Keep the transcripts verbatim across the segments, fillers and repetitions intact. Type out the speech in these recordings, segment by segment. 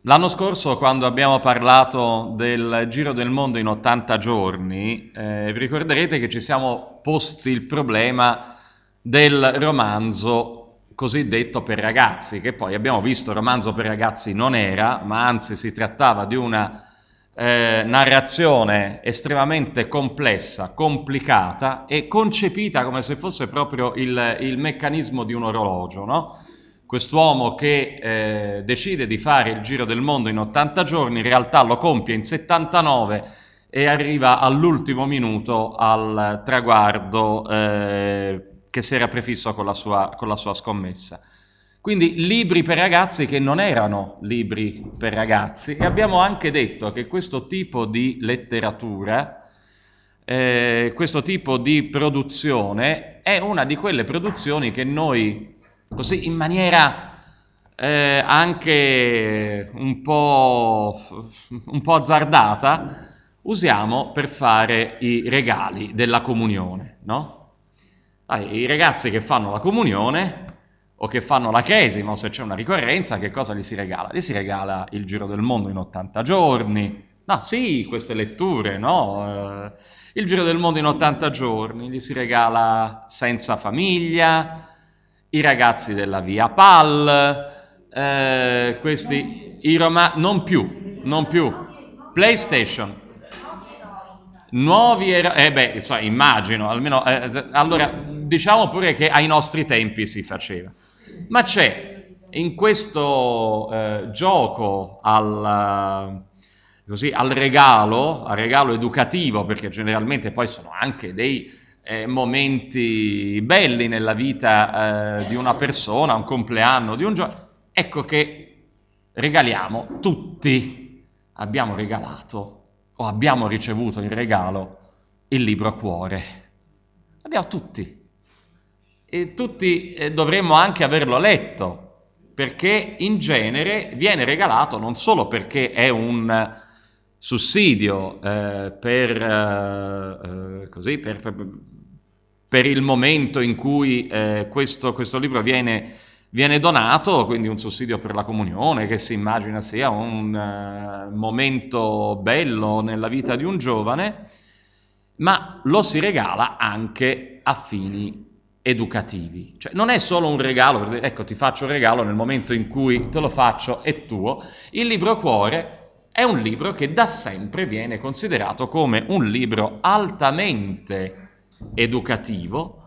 L'anno scorso, quando abbiamo parlato del Giro del Mondo in ottanta giorni, eh, vi ricorderete che ci siamo posti il problema del romanzo cosiddetto per ragazzi, che poi abbiamo visto romanzo per ragazzi non era, ma anzi si trattava di una eh, narrazione estremamente complessa, complicata e concepita come se fosse proprio il, il meccanismo di un orologio, no? Quest'uomo che eh, decide di fare il giro del mondo in ottanta giorni, in realtà lo compie in settantanove e arriva all'ultimo minuto al traguardo eh, che si era prefisso con la sua, con la sua scommessa. Quindi libri per ragazzi che non erano libri per ragazzi, e abbiamo anche detto che questo tipo di letteratura, eh, questo tipo di produzione è una di quelle produzioni che noi così in maniera eh, anche un po', un po' azzardata usiamo per fare i regali della comunione, no? Dai, i ragazzi che fanno la comunione o che fanno la cresima o se c'è una ricorrenza, che cosa gli si regala? Gli si regala il Giro del Mondo in ottanta giorni, no, sì, queste letture, no? Eh, il Giro del Mondo in ottanta giorni, gli si regala Senza famiglia, I ragazzi della via Pal, eh, questi, i roma- non più, non più, PlayStation, nuovi eroi, eh beh, so, immagino, almeno, eh, allora, diciamo pure che ai nostri tempi si faceva, ma c'è in questo eh, gioco al, così, al regalo, al regalo educativo, perché generalmente poi sono anche dei Eh, momenti belli nella vita eh, di una persona, un compleanno, di un giorno, ecco che regaliamo, tutti abbiamo regalato o abbiamo ricevuto in regalo il libro a cuore. Abbiamo tutti. E tutti eh, dovremmo anche averlo letto, perché in genere viene regalato non solo perché è un sussidio eh, per, eh, eh, così, per, per, per il momento in cui eh, questo, questo libro viene, viene donato, quindi un sussidio per la comunione, che si immagina sia un uh, momento bello nella vita di un giovane, ma lo si regala anche a fini educativi. Cioè non è solo un regalo, ecco ti faccio un regalo nel momento in cui te lo faccio è tuo. Il libro cuore è un libro che da sempre viene considerato come un libro altamente educativo,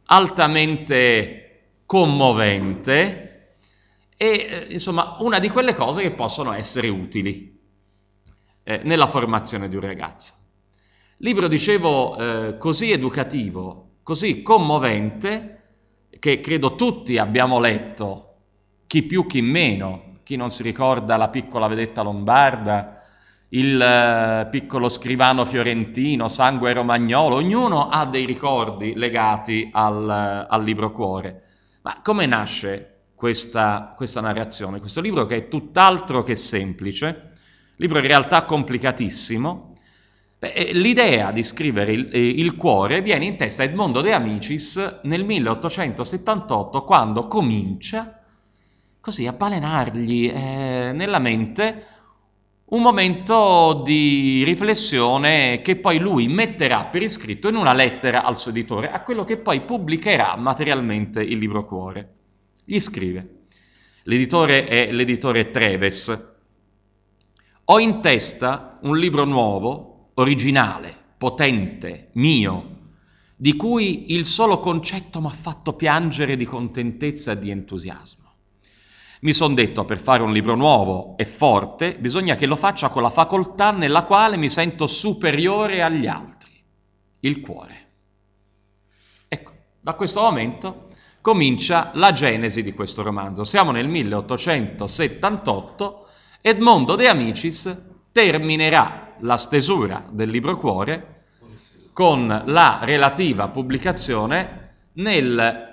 altamente commovente e insomma una di quelle cose che possono essere utili eh, nella formazione di un ragazzo. Libro, dicevo, eh, così educativo, così commovente, che credo tutti abbiamo letto, chi più chi meno. Chi non si ricorda La piccola vedetta lombarda, Il eh, piccolo scrivano fiorentino, Sangue romagnolo, ognuno ha dei ricordi legati al, al libro cuore. Ma come nasce questa, questa narrazione? Questo libro che è tutt'altro che semplice, libro in realtà complicatissimo. Beh, l'idea di scrivere il, il cuore viene in testa a Edmondo De Amicis nel milleottocentosettantotto, quando comincia così a balenargli eh, nella mente un momento di riflessione che poi lui metterà per iscritto in una lettera al suo editore, a quello che poi pubblicherà materialmente il libro cuore. Gli scrive, l'editore è l'editore Treves: ho in testa un libro nuovo, originale, potente, mio, di cui il solo concetto mi ha fatto piangere di contentezza e di entusiasmo. Mi son detto, per fare un libro nuovo e forte, bisogna che lo faccia con la facoltà nella quale mi sento superiore agli altri, il cuore. Ecco, da questo momento comincia la genesi di questo romanzo. Siamo nel milleottocentosettantotto, Edmondo De Amicis terminerà la stesura del libro cuore con la relativa pubblicazione nel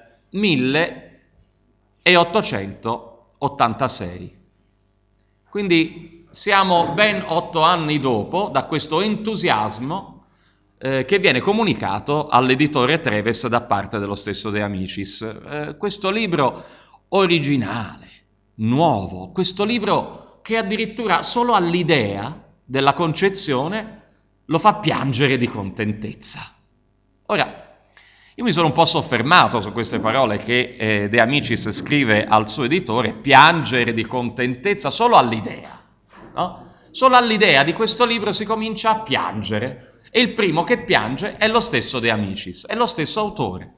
milleottocentottantasei. Quindi siamo ben otto anni dopo da questo entusiasmo eh, che viene comunicato all'editore Treves da parte dello stesso De Amicis. Eh, questo libro originale, nuovo, questo libro che addirittura solo all'idea della concezione lo fa piangere di contentezza. Ora, io mi sono un po' soffermato su queste parole che eh, De Amicis scrive al suo editore, piangere di contentezza solo all'idea, no? Solo all'idea di questo libro si comincia a piangere, e il primo che piange è lo stesso De Amicis, è lo stesso autore,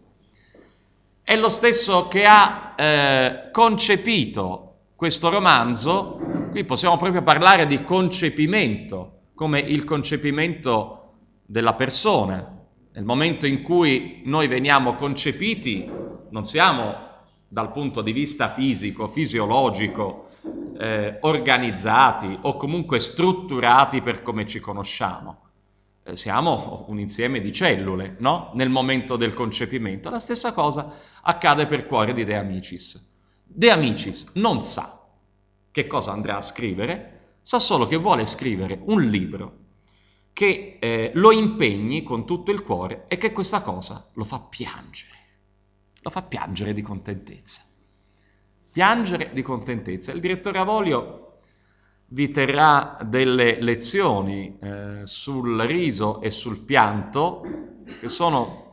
è lo stesso che ha eh, concepito questo romanzo. Qui possiamo proprio parlare di concepimento, come il concepimento della persona. Nel momento in cui noi veniamo concepiti, non siamo dal punto di vista fisico, fisiologico, eh, organizzati o comunque strutturati per come ci conosciamo. Eh, siamo un insieme di cellule, no? Nel momento del concepimento. La stessa cosa accade per cuore di De Amicis. De Amicis non sa che cosa andrà a scrivere, sa solo che vuole scrivere un libro che eh, lo impegni con tutto il cuore e che questa cosa lo fa piangere, lo fa piangere di contentezza. Piangere di contentezza. Il direttore Avolio vi terrà delle lezioni eh, sul riso e sul pianto, che sono,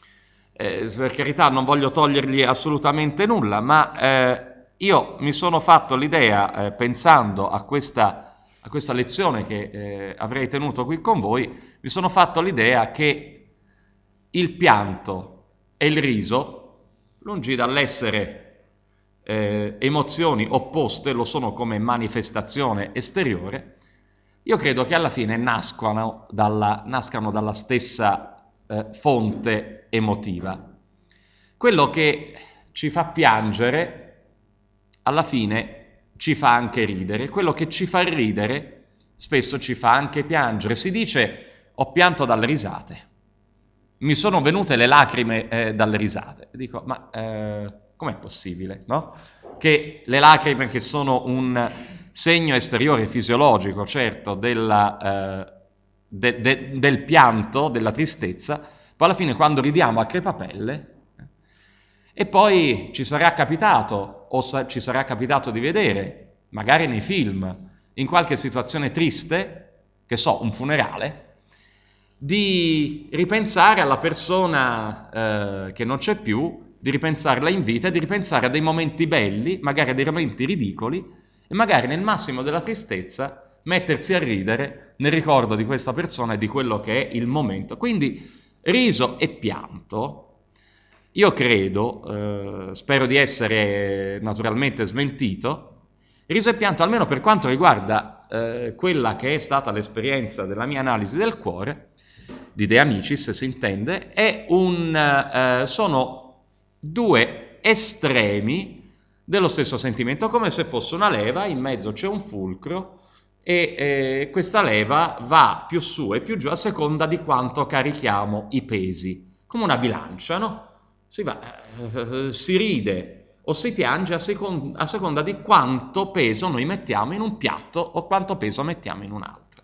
eh, per carità, non voglio togliergli assolutamente nulla, ma eh, io mi sono fatto l'idea, eh, pensando a questa a questa lezione che eh, avrei tenuto qui con voi, mi sono fatto l'idea che il pianto e il riso, lungi dall'essere eh, emozioni opposte, lo sono come manifestazione esteriore, io credo che alla fine nascano dalla, nascano dalla stessa eh, fonte emotiva. Quello che ci fa piangere, alla fine, ci fa anche ridere, quello che ci fa ridere spesso ci fa anche piangere. Si dice, ho pianto dalle risate, mi sono venute le lacrime eh, dalle risate. Dico, ma eh, com'è possibile, no? Che le lacrime, che sono un segno esteriore fisiologico, certo, della, eh, de, de, del pianto, della tristezza, poi alla fine quando ridiamo a crepapelle. E poi ci sarà capitato, o sa- ci sarà capitato di vedere, magari nei film, in qualche situazione triste, che so, un funerale, di ripensare alla persona eh, che non c'è più, di ripensarla in vita, di ripensare a dei momenti belli, magari a dei momenti ridicoli, e magari nel massimo della tristezza mettersi a ridere nel ricordo di questa persona e di quello che è il momento. Quindi riso e pianto. Io credo, eh, spero di essere naturalmente smentito, riso e pianto, almeno per quanto riguarda eh, quella che è stata l'esperienza della mia analisi del cuore, di De Amicis si intende, è un, eh, sono due estremi dello stesso sentimento, come se fosse una leva, in mezzo c'è un fulcro e eh, questa leva va più su e più giù a seconda di quanto carichiamo i pesi, come una bilancia, no? Si va, eh, si ride o si piange a, second- a seconda di quanto peso noi mettiamo in un piatto o quanto peso mettiamo in un altro.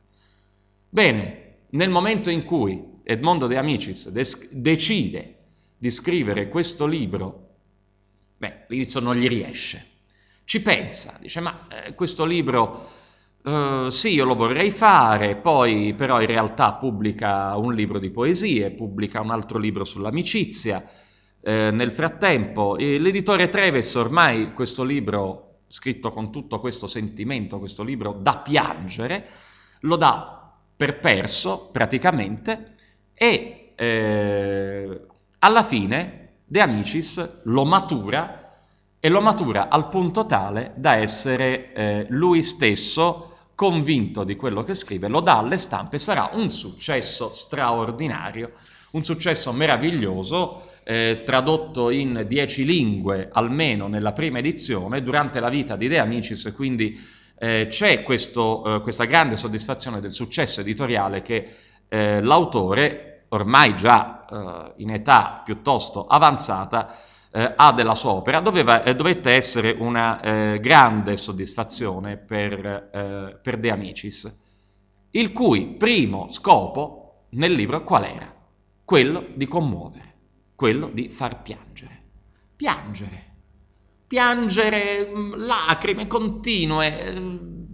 Bene, nel momento in cui Edmondo De Amicis des- decide di scrivere questo libro, beh, all'inizio non gli riesce, ci pensa, dice ma eh, questo libro eh, sì, io lo vorrei fare, poi però in realtà pubblica un libro di poesie, pubblica un altro libro sull'amicizia. Eh, nel frattempo, eh, l'editore Treves ormai questo libro, scritto con tutto questo sentimento, questo libro da piangere, lo dà per perso praticamente e eh, alla fine De Amicis lo matura e lo matura al punto tale da essere eh, lui stesso convinto di quello che scrive, lo dà alle stampe, sarà un successo straordinario, un successo meraviglioso, Eh, tradotto in dieci lingue almeno nella prima edizione durante la vita di De Amicis, quindi eh, c'è questo, eh, questa grande soddisfazione del successo editoriale che eh, l'autore, ormai già eh, in età piuttosto avanzata, eh, ha della sua opera. Doveva, eh, dovette essere una eh, grande soddisfazione per, eh, per De Amicis, il cui primo scopo nel libro qual era? Quello di commuovere, quello di far piangere, piangere, piangere, lacrime continue,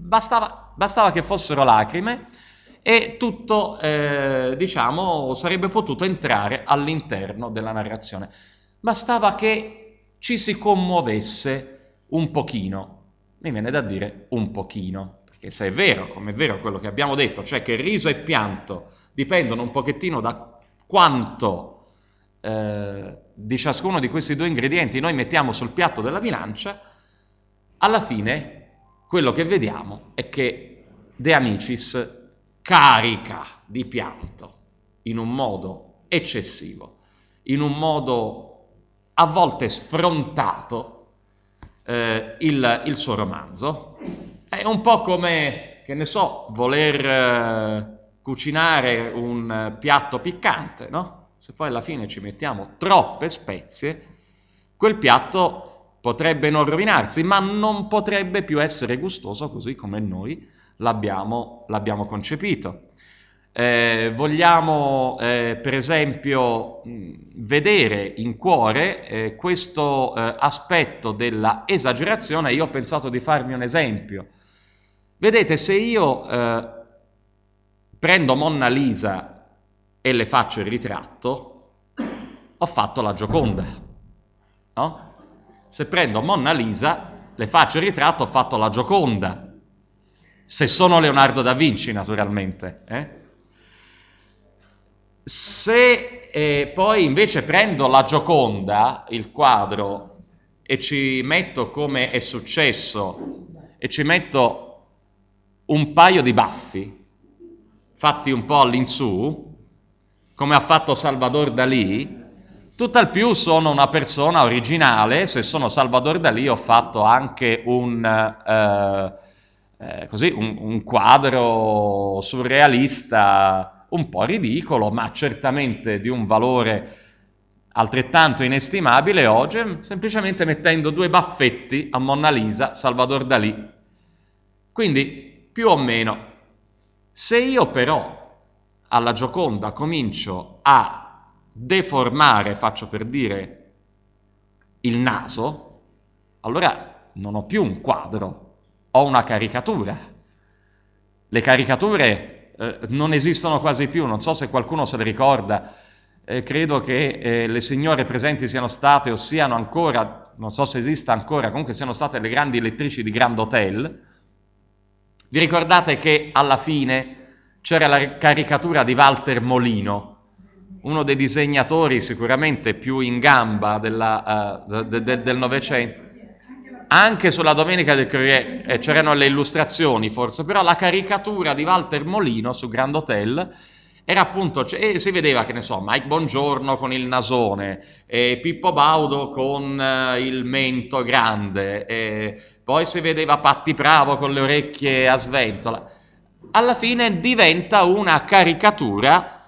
bastava, bastava che fossero lacrime e tutto, eh, diciamo, sarebbe potuto entrare all'interno della narrazione. Bastava che ci si commuovesse un pochino. Mi viene da dire un pochino, perché se è vero, come è vero quello che abbiamo detto, cioè che riso e pianto dipendono un pochettino da quanto eh, di ciascuno di questi due ingredienti noi mettiamo sul piatto della bilancia, alla fine quello che vediamo è che De Amicis carica di pianto in un modo eccessivo, in un modo a volte sfrontato, eh, il, il suo romanzo. È un po' come, che ne so, voler eh, cucinare un eh, piatto piccante, no? Se poi alla fine ci mettiamo troppe spezie, quel piatto potrebbe non rovinarsi, ma non potrebbe più essere gustoso così come noi l'abbiamo, l'abbiamo concepito. Eh, vogliamo eh, per esempio mh, vedere in Cuore eh, questo eh, aspetto della esagerazione. Io ho pensato di farvi un esempio. Vedete, se io eh, prendo Monna Lisa e le faccio il ritratto, ho fatto la Gioconda, no? Se prendo Monna Lisa, le faccio il ritratto, ho fatto la Gioconda. Se sono Leonardo da Vinci, naturalmente, eh? Se eh, poi invece prendo la Gioconda, il quadro, e ci metto come è successo, e ci metto un paio di baffi, fatti un po' all'insù, come ha fatto Salvador Dalì, tutt'al più sono una persona originale. Se sono Salvador Dalì ho fatto anche un, eh, eh, così, un, un quadro surrealista, un po' ridicolo, ma certamente di un valore altrettanto inestimabile oggi, semplicemente mettendo due baffetti a Monna Lisa, Salvador Dalì. Quindi, più o meno, se io però alla Gioconda comincio a deformare, faccio per dire, il naso, allora non ho più un quadro, ho una caricatura. Le caricature Eh, non esistono quasi più, non so se qualcuno se le ricorda, eh, credo che eh, le signore presenti siano state o siano ancora, non so se esista ancora, comunque siano state le grandi lettrici di Grand Hotel. Vi ricordate che alla fine c'era la caricatura di Walter Molino, uno dei disegnatori sicuramente più in gamba della, uh, de, de, del Novecento? Anche sulla Domenica del Corriere eh, c'erano le illustrazioni forse, però la caricatura di Walter Molino su Grand Hotel era appunto, cioè, si vedeva, che ne so, Mike Bongiorno con il nasone, eh, Pippo Baudo con eh, il mento grande, eh, poi si vedeva Patti Bravo con le orecchie a sventola. Alla fine diventa una caricatura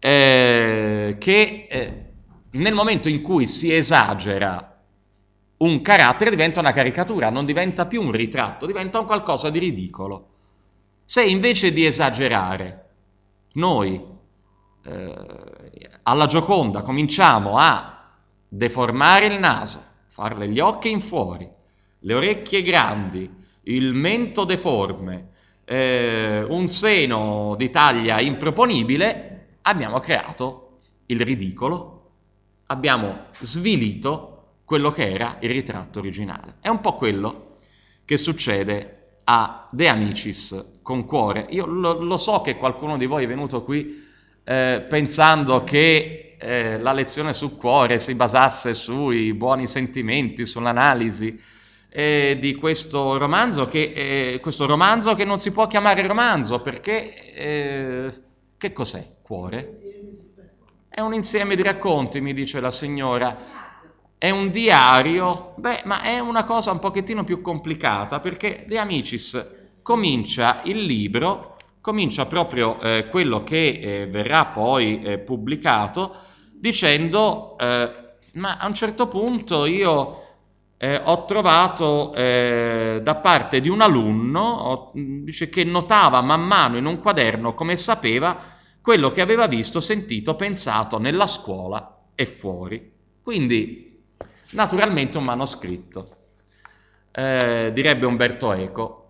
eh, che eh, nel momento in cui si esagera un carattere diventa una caricatura, non diventa più un ritratto, diventa un qualcosa di ridicolo. Se invece di esagerare noi eh, alla Gioconda cominciamo a deformare il naso, farle gli occhi in fuori, le orecchie grandi, il mento deforme, eh, un seno di taglia improponibile, abbiamo creato il ridicolo, abbiamo svilito quello che era il ritratto originale. È un po' quello che succede a De Amicis con Cuore. Io lo, lo so che qualcuno di voi è venuto qui eh, pensando che eh, la lezione su Cuore si basasse sui buoni sentimenti, sull'analisi eh, di questo romanzo, che, eh, questo romanzo che non si può chiamare romanzo, perché eh, che cos'è Cuore? È un insieme di racconti, mi dice la signora. È un diario? Beh, ma è una cosa un pochettino più complicata, perché De Amicis comincia il libro, comincia proprio eh, quello che eh, verrà poi eh, pubblicato, dicendo, eh, ma a un certo punto io eh, ho trovato eh, da parte di un alunno, ho, dice che notava man mano in un quaderno come sapeva quello che aveva visto, sentito, pensato nella scuola e fuori. Quindi naturalmente un manoscritto, eh, direbbe Umberto Eco.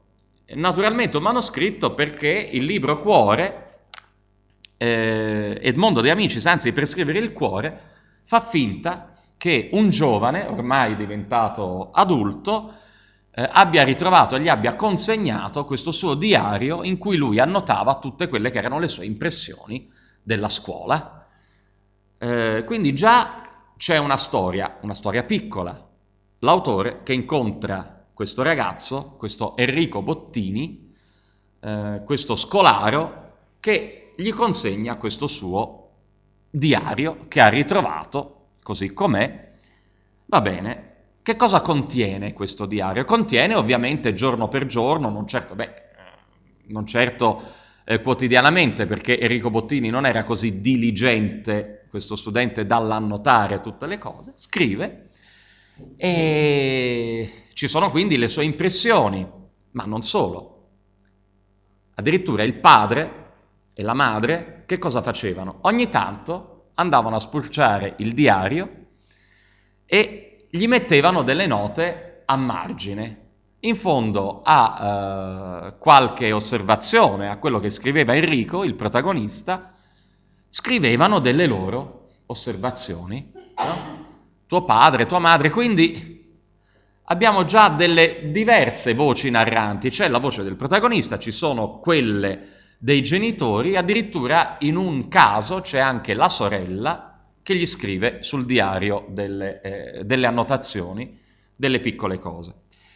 naturalmente un manoscritto perché il libro Cuore, eh, Edmondo De Amicis, anzi per scrivere il Cuore, fa finta che un giovane, ormai diventato adulto, eh, abbia ritrovato e gli abbia consegnato questo suo diario in cui lui annotava tutte quelle che erano le sue impressioni della scuola. Eh, quindi già c'è una storia, una storia piccola. L'autore che incontra questo ragazzo, questo Enrico Bottini, eh, questo scolaro, che gli consegna questo suo diario che ha ritrovato, così com'è. Va bene, che cosa contiene questo diario? Contiene ovviamente giorno per giorno, non certo, beh, non certo eh, quotidianamente, perché Enrico Bottini non era così diligente, questo studente, dall'annotare tutte le cose, scrive, e ci sono quindi le sue impressioni, ma non solo. Addirittura il padre e la madre che cosa facevano? Ogni tanto andavano a spulciare il diario e gli mettevano delle note a margine, in fondo a eh, qualche osservazione, a quello che scriveva Enrico, il protagonista, scrivevano delle loro osservazioni, no? Tuo padre, tua madre, quindi abbiamo già delle diverse voci narranti, c'è la voce del protagonista, ci sono quelle dei genitori, addirittura in un caso c'è anche la sorella che gli scrive sul diario delle, eh, delle annotazioni, delle piccole cose.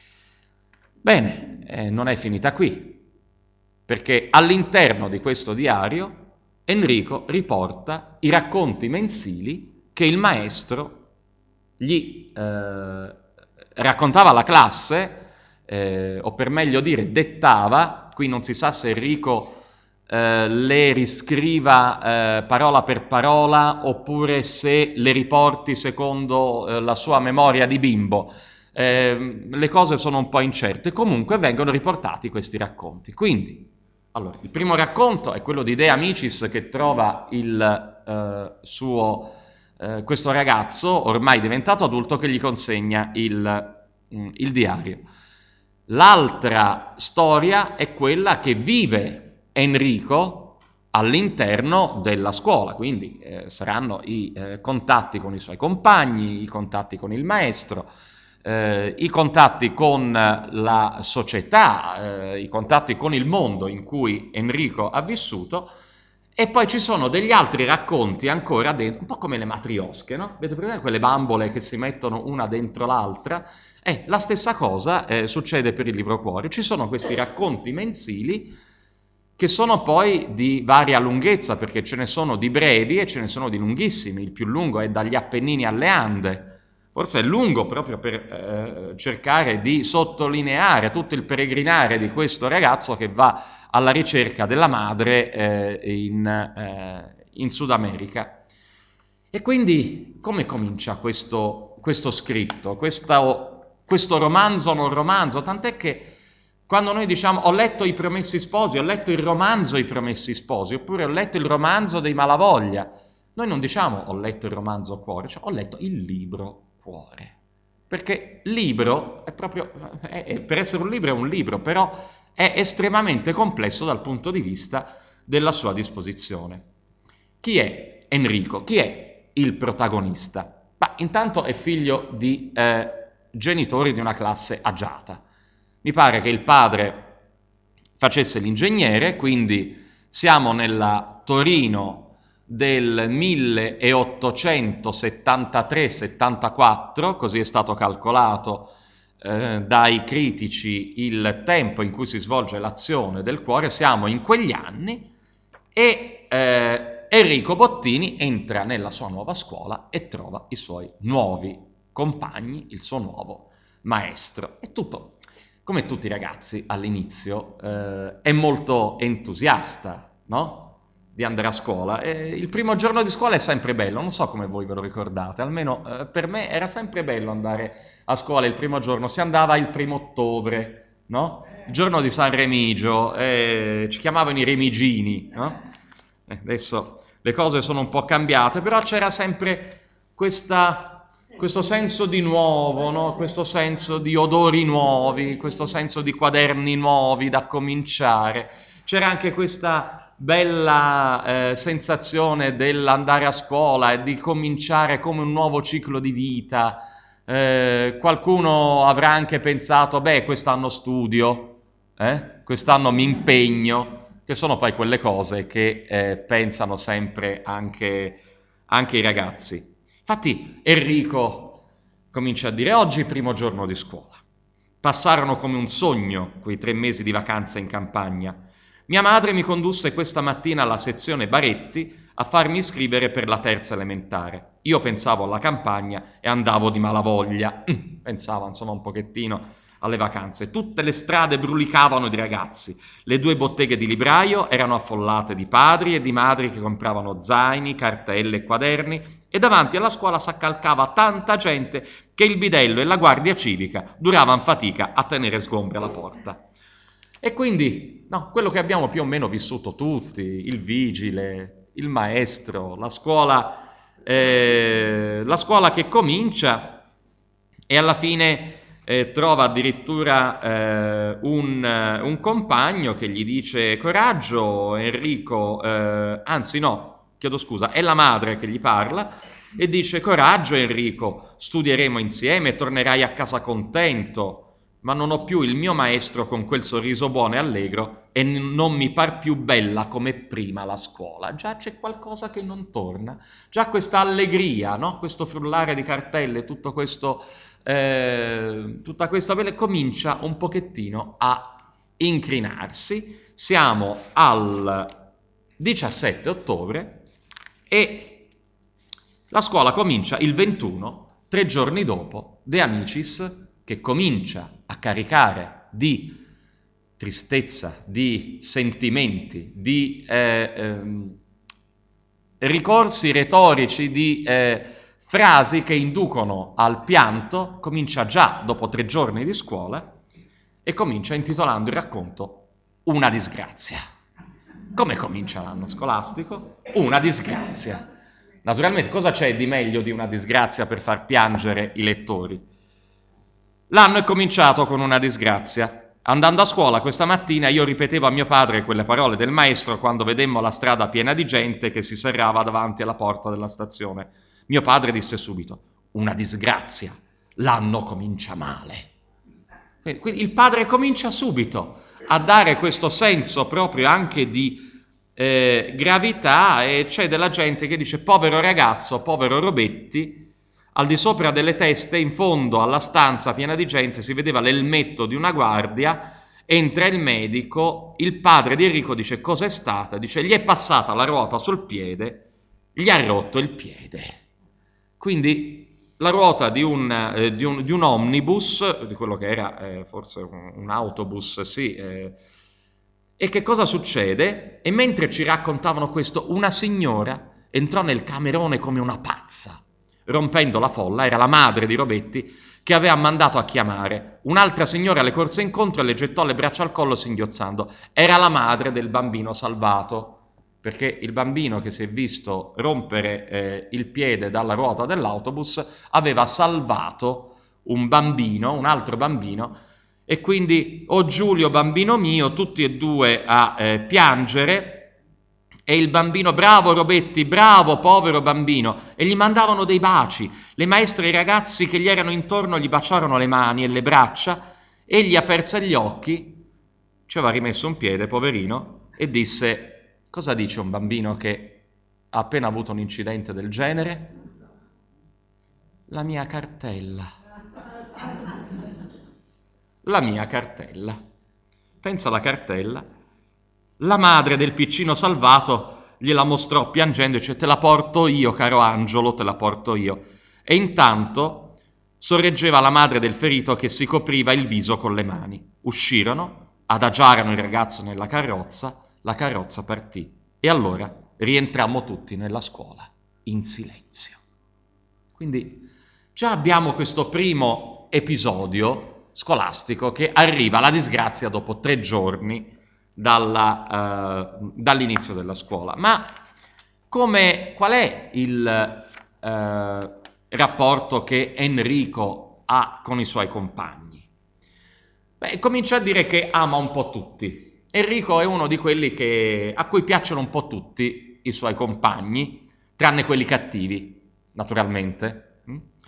Bene, eh, non è finita qui, perché all'interno di questo diario Enrico riporta i racconti mensili che il maestro gli eh, raccontava alla classe, eh, o per meglio dire dettava. Qui non si sa se Enrico eh, le riscriva eh, parola per parola oppure se le riporti secondo eh, la sua memoria di bimbo. Eh, le cose sono un po' incerte, comunque vengono riportati questi racconti. Quindi, allora, il primo racconto è quello di De Amicis, che trova il eh, suo... Uh, questo ragazzo ormai diventato adulto che gli consegna il, mm, il diario. L'altra storia è quella che vive Enrico all'interno della scuola, quindi eh, saranno i eh, contatti con i suoi compagni, i contatti con il maestro, eh, i contatti con la società, eh, i contatti con il mondo in cui Enrico ha vissuto. E poi ci sono degli altri racconti ancora dentro, un po' come le matriosche, no? Vedete presente quelle bambole che si mettono una dentro l'altra? Eh, la stessa cosa eh, succede per il libro Cuore. Ci sono questi racconti mensili che sono poi di varia lunghezza, perché ce ne sono di brevi e ce ne sono di lunghissimi. Il più lungo è dagli Appennini alle Ande. Forse è lungo proprio per eh, cercare di sottolineare tutto il peregrinare di questo ragazzo che va alla ricerca della madre eh, in, eh, in Sud America. E quindi come comincia questo, questo scritto, questo, questo romanzo non romanzo? Tant'è che quando noi diciamo ho letto I Promessi Sposi, ho letto il romanzo I Promessi Sposi, oppure ho letto il romanzo dei Malavoglia, noi non diciamo ho letto il romanzo Cuore, cioè ho letto il libro Cuore. Perché libro è proprio, è, è, per essere un libro è un libro, però è estremamente complesso dal punto di vista della sua disposizione. Chi è Enrico? Chi è il protagonista? Ma intanto è figlio di eh, genitori di una classe agiata. Mi pare che il padre facesse l'ingegnere, quindi siamo nella Torino del milleottocentosettantatré settantaquattro, così è stato calcolato eh, dai critici il tempo in cui si svolge l'azione del Cuore. Siamo in quegli anni e eh, Enrico Bottini entra nella sua nuova scuola e trova i suoi nuovi compagni, il suo nuovo maestro. E tutto, come tutti i ragazzi all'inizio, eh, è molto entusiasta, no? Di andare a scuola. E il primo giorno di scuola è sempre bello, non so come voi ve lo ricordate, almeno eh, per me era sempre bello andare a scuola il primo giorno. Si andava il primo ottobre, no? Il giorno di San Remigio, eh, ci chiamavano i remigini, no? Eh, adesso le cose sono un po' cambiate, però c'era sempre questa questo senso di nuovo, no? Questo senso di odori nuovi, questo senso di quaderni nuovi da cominciare. C'era anche questa bella eh, sensazione dell'andare a scuola e di cominciare come un nuovo ciclo di vita. Eh, qualcuno avrà anche pensato, beh, quest'anno studio, eh? Quest'anno mi impegno, che sono poi quelle cose che eh, pensano sempre anche, anche i ragazzi. Infatti Enrico comincia a dire, oggi primo giorno di scuola. Passarono come un sogno quei tre mesi di vacanza in campagna. Mia madre mi condusse questa mattina alla sezione Baretti a farmi iscrivere per la terza elementare. Io pensavo alla campagna e andavo di malavoglia. Pensavo, insomma, un pochettino alle vacanze. Tutte le strade brulicavano di ragazzi. Le due botteghe di libraio erano affollate di padri e di madri che compravano zaini, cartelle e quaderni, e davanti alla scuola s'accalcava tanta gente che il bidello e la guardia civica duravano fatica a tenere sgombra la porta. E quindi, no, quello che abbiamo più o meno vissuto tutti, il vigile, il maestro, la scuola, eh, la scuola che comincia e alla fine eh, trova addirittura eh, un, un compagno che gli dice coraggio Enrico, eh, anzi no, chiedo scusa, è la madre che gli parla e dice coraggio Enrico, studieremo insieme e tornerai a casa contento. Ma non ho più il mio maestro con quel sorriso buono e allegro e n- non mi par più bella come prima la scuola. Già c'è qualcosa che non torna, già questa allegria, no? Questo frullare di cartelle, tutto questo, eh, tutta questa bella comincia un pochettino a incrinarsi. Siamo al diciassette ottobre e la scuola comincia il ventuno, tre giorni dopo, De Amicis, che comincia a caricare di tristezza, di sentimenti, di eh, ehm, ricorsi retorici, di eh, frasi che inducono al pianto, comincia già dopo tre giorni di scuola e comincia intitolando il racconto Una disgrazia. Come comincia l'anno scolastico? Una disgrazia. Naturalmente cosa c'è di meglio di una disgrazia per far piangere i lettori? L'anno è cominciato con una disgrazia. Andando a scuola questa mattina io ripetevo a mio padre quelle parole del maestro quando vedemmo la strada piena di gente che si serrava davanti alla porta della stazione. Mio padre disse subito, una disgrazia, l'anno comincia male. Quindi il padre comincia subito a dare questo senso proprio anche di eh, gravità e c'è della gente che dice povero ragazzo, povero Robetti. Al di sopra delle teste, in fondo alla stanza piena di gente, si vedeva l'elmetto di una guardia, entra il medico, il padre di Enrico dice cos'è stata? Dice gli è passata la ruota sul piede, gli ha rotto il piede. Quindi la ruota di un, eh, di un, di un omnibus, di quello che era eh, forse un, un autobus, sì. Eh, e che cosa succede? E mentre ci raccontavano questo, una signora entrò nel camerone come una pazza. Rompendo la folla, era la madre di Robetti che aveva mandato a chiamare. Un'altra signora le corse incontro e le gettò le braccia al collo singhiozzando. Era la madre del bambino salvato, perché il bambino che si è visto rompere eh, il piede dalla ruota dell'autobus aveva salvato un bambino, un altro bambino, e quindi o Giulio bambino mio, tutti e due a eh, piangere. E il bambino, bravo Robetti, bravo povero bambino, e gli mandavano dei baci. Le maestre e i ragazzi che gli erano intorno gli baciarono le mani e le braccia, egli aperse gli occhi, ci aveva rimesso un piede, poverino, e disse, cosa dice un bambino che ha appena avuto un incidente del genere? La mia cartella. La mia cartella. Pensa alla cartella. La madre del piccino salvato gliela mostrò piangendo e dice te la porto io caro Angelo, te la porto io. E intanto sorreggeva la madre del ferito che si copriva il viso con le mani. Uscirono, adagiarono il ragazzo nella carrozza, la carrozza partì e allora rientrammo tutti nella scuola in silenzio. Quindi già abbiamo questo primo episodio scolastico che arriva alla disgrazia dopo tre giorni Dalla, uh, dall'inizio della scuola. Ma come, qual è il uh, rapporto che Enrico ha con i suoi compagni? Beh, comincia a dire che ama un po' tutti. Enrico è uno di quelli che, a cui piacciono un po' tutti i suoi compagni, tranne quelli cattivi, naturalmente.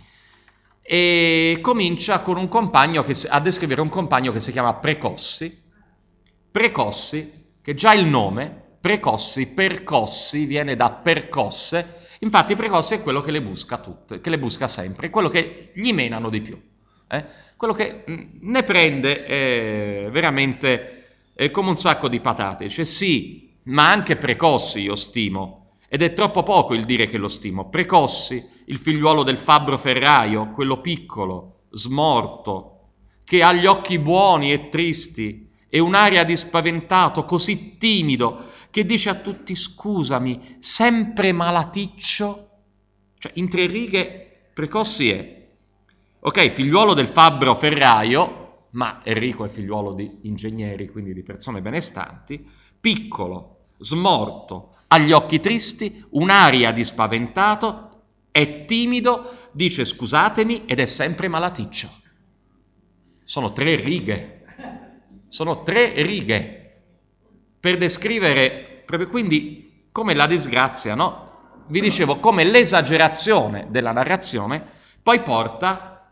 E comincia con un compagno che, a descrivere un compagno che si chiama Precossi. Precossi, che già il nome, Precossi, percossi, viene da percosse. Infatti Precossi è quello che le busca tutte, che le busca sempre, quello che gli menano di più, eh? Quello che ne prende eh, veramente eh, come un sacco di patate. Dice sì, ma anche Precossi io stimo, ed è troppo poco il dire che lo stimo. Precossi, il figliuolo del fabbro ferraio, quello piccolo, smorto, che ha gli occhi buoni e tristi e un'aria di spaventato, così timido, che dice a tutti scusami, sempre malaticcio. Cioè, in tre righe Precossi è, ok, figliuolo del fabbro ferraio, ma Enrico è figliuolo di ingegneri, quindi di persone benestanti, piccolo, smorto, ha gli occhi tristi, un'aria di spaventato, è timido, dice scusatemi ed è sempre malaticcio. Sono tre righe. Sono tre righe per descrivere proprio quindi come la disgrazia, no? Vi dicevo come l'esagerazione della narrazione poi porta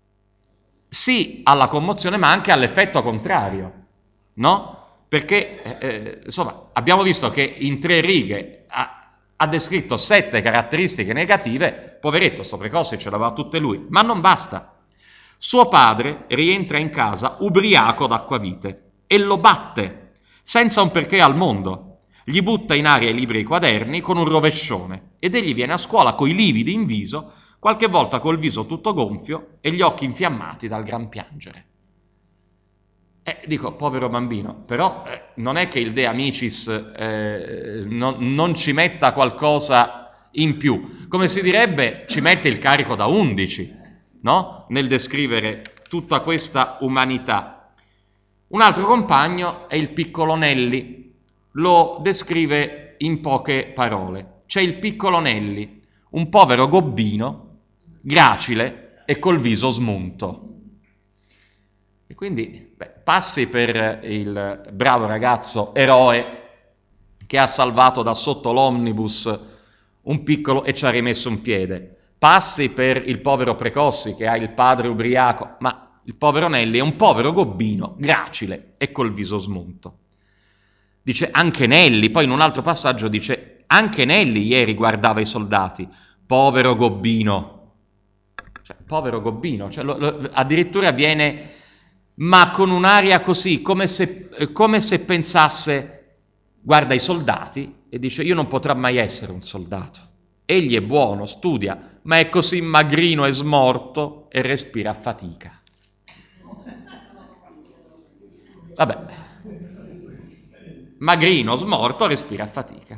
sì alla commozione ma anche all'effetto contrario, no? Perché eh, insomma abbiamo visto che in tre righe ha, ha descritto sette caratteristiche negative, poveretto sto Precossi ce l'aveva tutte lui, ma non basta. Suo padre rientra in casa ubriaco d'acquavite e lo batte, senza un perché al mondo. Gli butta in aria i libri e i quaderni con un rovescione ed egli viene a scuola coi lividi in viso, qualche volta col viso tutto gonfio e gli occhi infiammati dal gran piangere. Eh, dico, povero bambino, però eh, non è che il De Amicis eh, non, non ci metta qualcosa in più. Come si direbbe, ci mette il carico da undici. No? Nel descrivere tutta questa umanità. Un altro compagno è il piccolo Nelli, lo descrive in poche parole. C'è il piccolo Nelli, un povero gobbino, gracile e col viso smunto. E quindi beh, passi per il bravo ragazzo eroe che ha salvato da sotto l'omnibus un piccolo e ci ha rimesso un piede. Passi per il povero Precossi che ha il padre ubriaco, ma il povero Nelli è un povero gobbino, gracile e col viso smunto. Dice anche Nelli, poi in un altro passaggio dice anche Nelli ieri guardava i soldati, povero gobbino, cioè povero gobbino, cioè, lo, lo, addirittura viene, ma con un'aria così, come se, come se pensasse, guarda i soldati e dice io non potrò mai essere un soldato. Egli è buono, studia, ma è così magrino e smorto e respira a fatica. Vabbè, magrino, smorto, respira a fatica.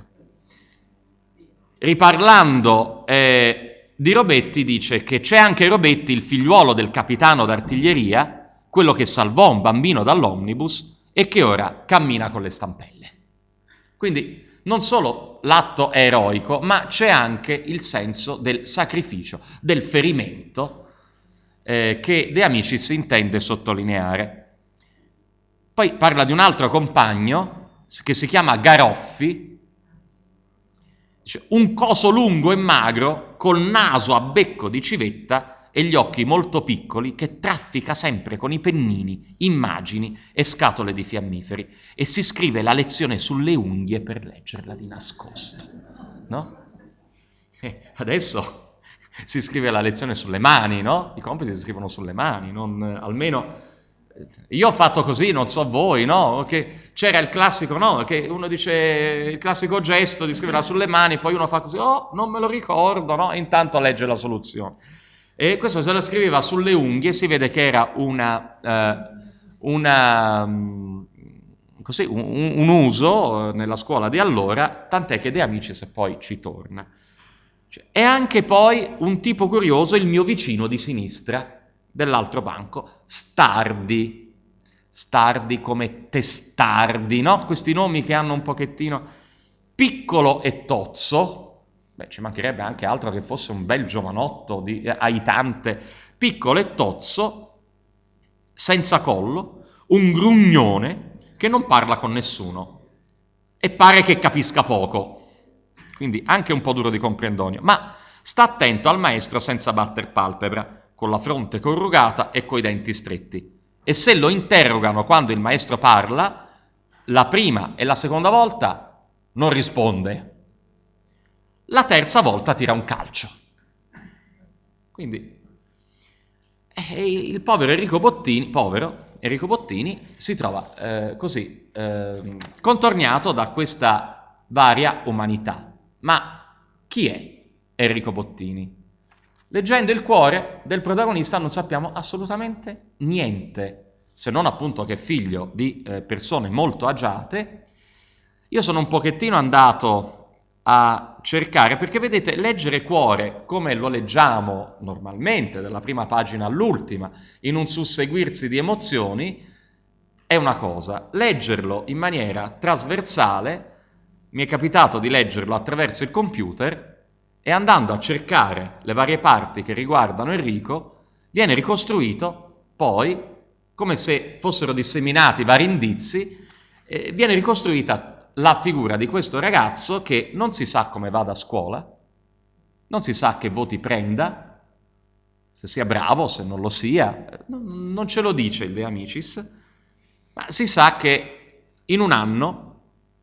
Riparlando eh, di Robetti, dice che c'è anche Robetti, il figliuolo del capitano d'artiglieria, quello che salvò un bambino dall'omnibus e che ora cammina con le stampelle. Quindi non solo l'atto è eroico, ma c'è anche il senso del sacrificio, del ferimento eh, che De Amicis intende sottolineare. Poi parla di un altro compagno che si chiama Garoffi, dice, un coso lungo e magro col naso a becco di civetta e gli occhi molto piccoli che traffica sempre con i pennini, immagini e scatole di fiammiferi e si scrive la lezione sulle unghie per leggerla di nascosto, no? E adesso si scrive la lezione sulle mani, no? I compiti si scrivono sulle mani, non, almeno io ho fatto così, non so voi, no? Che c'era il classico, no? Che uno dice il classico gesto di scriverla sulle mani, poi uno fa così, oh, non me lo ricordo, no? E intanto legge la soluzione. E questo se la scriveva sulle unghie, si vede che era una, eh, una così, un, un uso nella scuola di allora, tant'è che De Amicis poi ci torna. Cioè, è anche poi un tipo curioso il mio vicino di sinistra, dell'altro banco, Stardi. Stardi come Testardi, no? Questi nomi che hanno un pochettino piccolo e tozzo, beh, ci mancherebbe anche altro che fosse un bel giovanotto di, eh, aitante, piccolo e tozzo, senza collo, un grugnone che non parla con nessuno e pare che capisca poco, quindi anche un po' duro di comprendonio, ma sta attento al maestro senza batter palpebra, con la fronte corrugata e coi denti stretti. E se lo interrogano quando il maestro parla, la prima e la seconda volta non risponde. La terza volta tira un calcio. Quindi eh, il povero Enrico Bottini, povero Enrico Bottini si trova eh, così eh, contorniato da questa varia umanità. Ma chi è Enrico Bottini? Leggendo il cuore del protagonista non sappiamo assolutamente niente, se non appunto che è figlio di eh, persone molto agiate. Io sono un pochettino andato a cercare, perché vedete, leggere cuore come lo leggiamo normalmente, dalla prima pagina all'ultima, in un susseguirsi di emozioni, è una cosa. Leggerlo in maniera trasversale, mi è capitato di leggerlo attraverso il computer, e andando a cercare le varie parti che riguardano Enrico, viene ricostruito poi, come se fossero disseminati vari indizi, eh, viene ricostruita la figura di questo ragazzo che non si sa come vada a scuola, non si sa che voti prenda, se sia bravo, se non lo sia, non, non ce lo dice il De Amicis, ma si sa che in un anno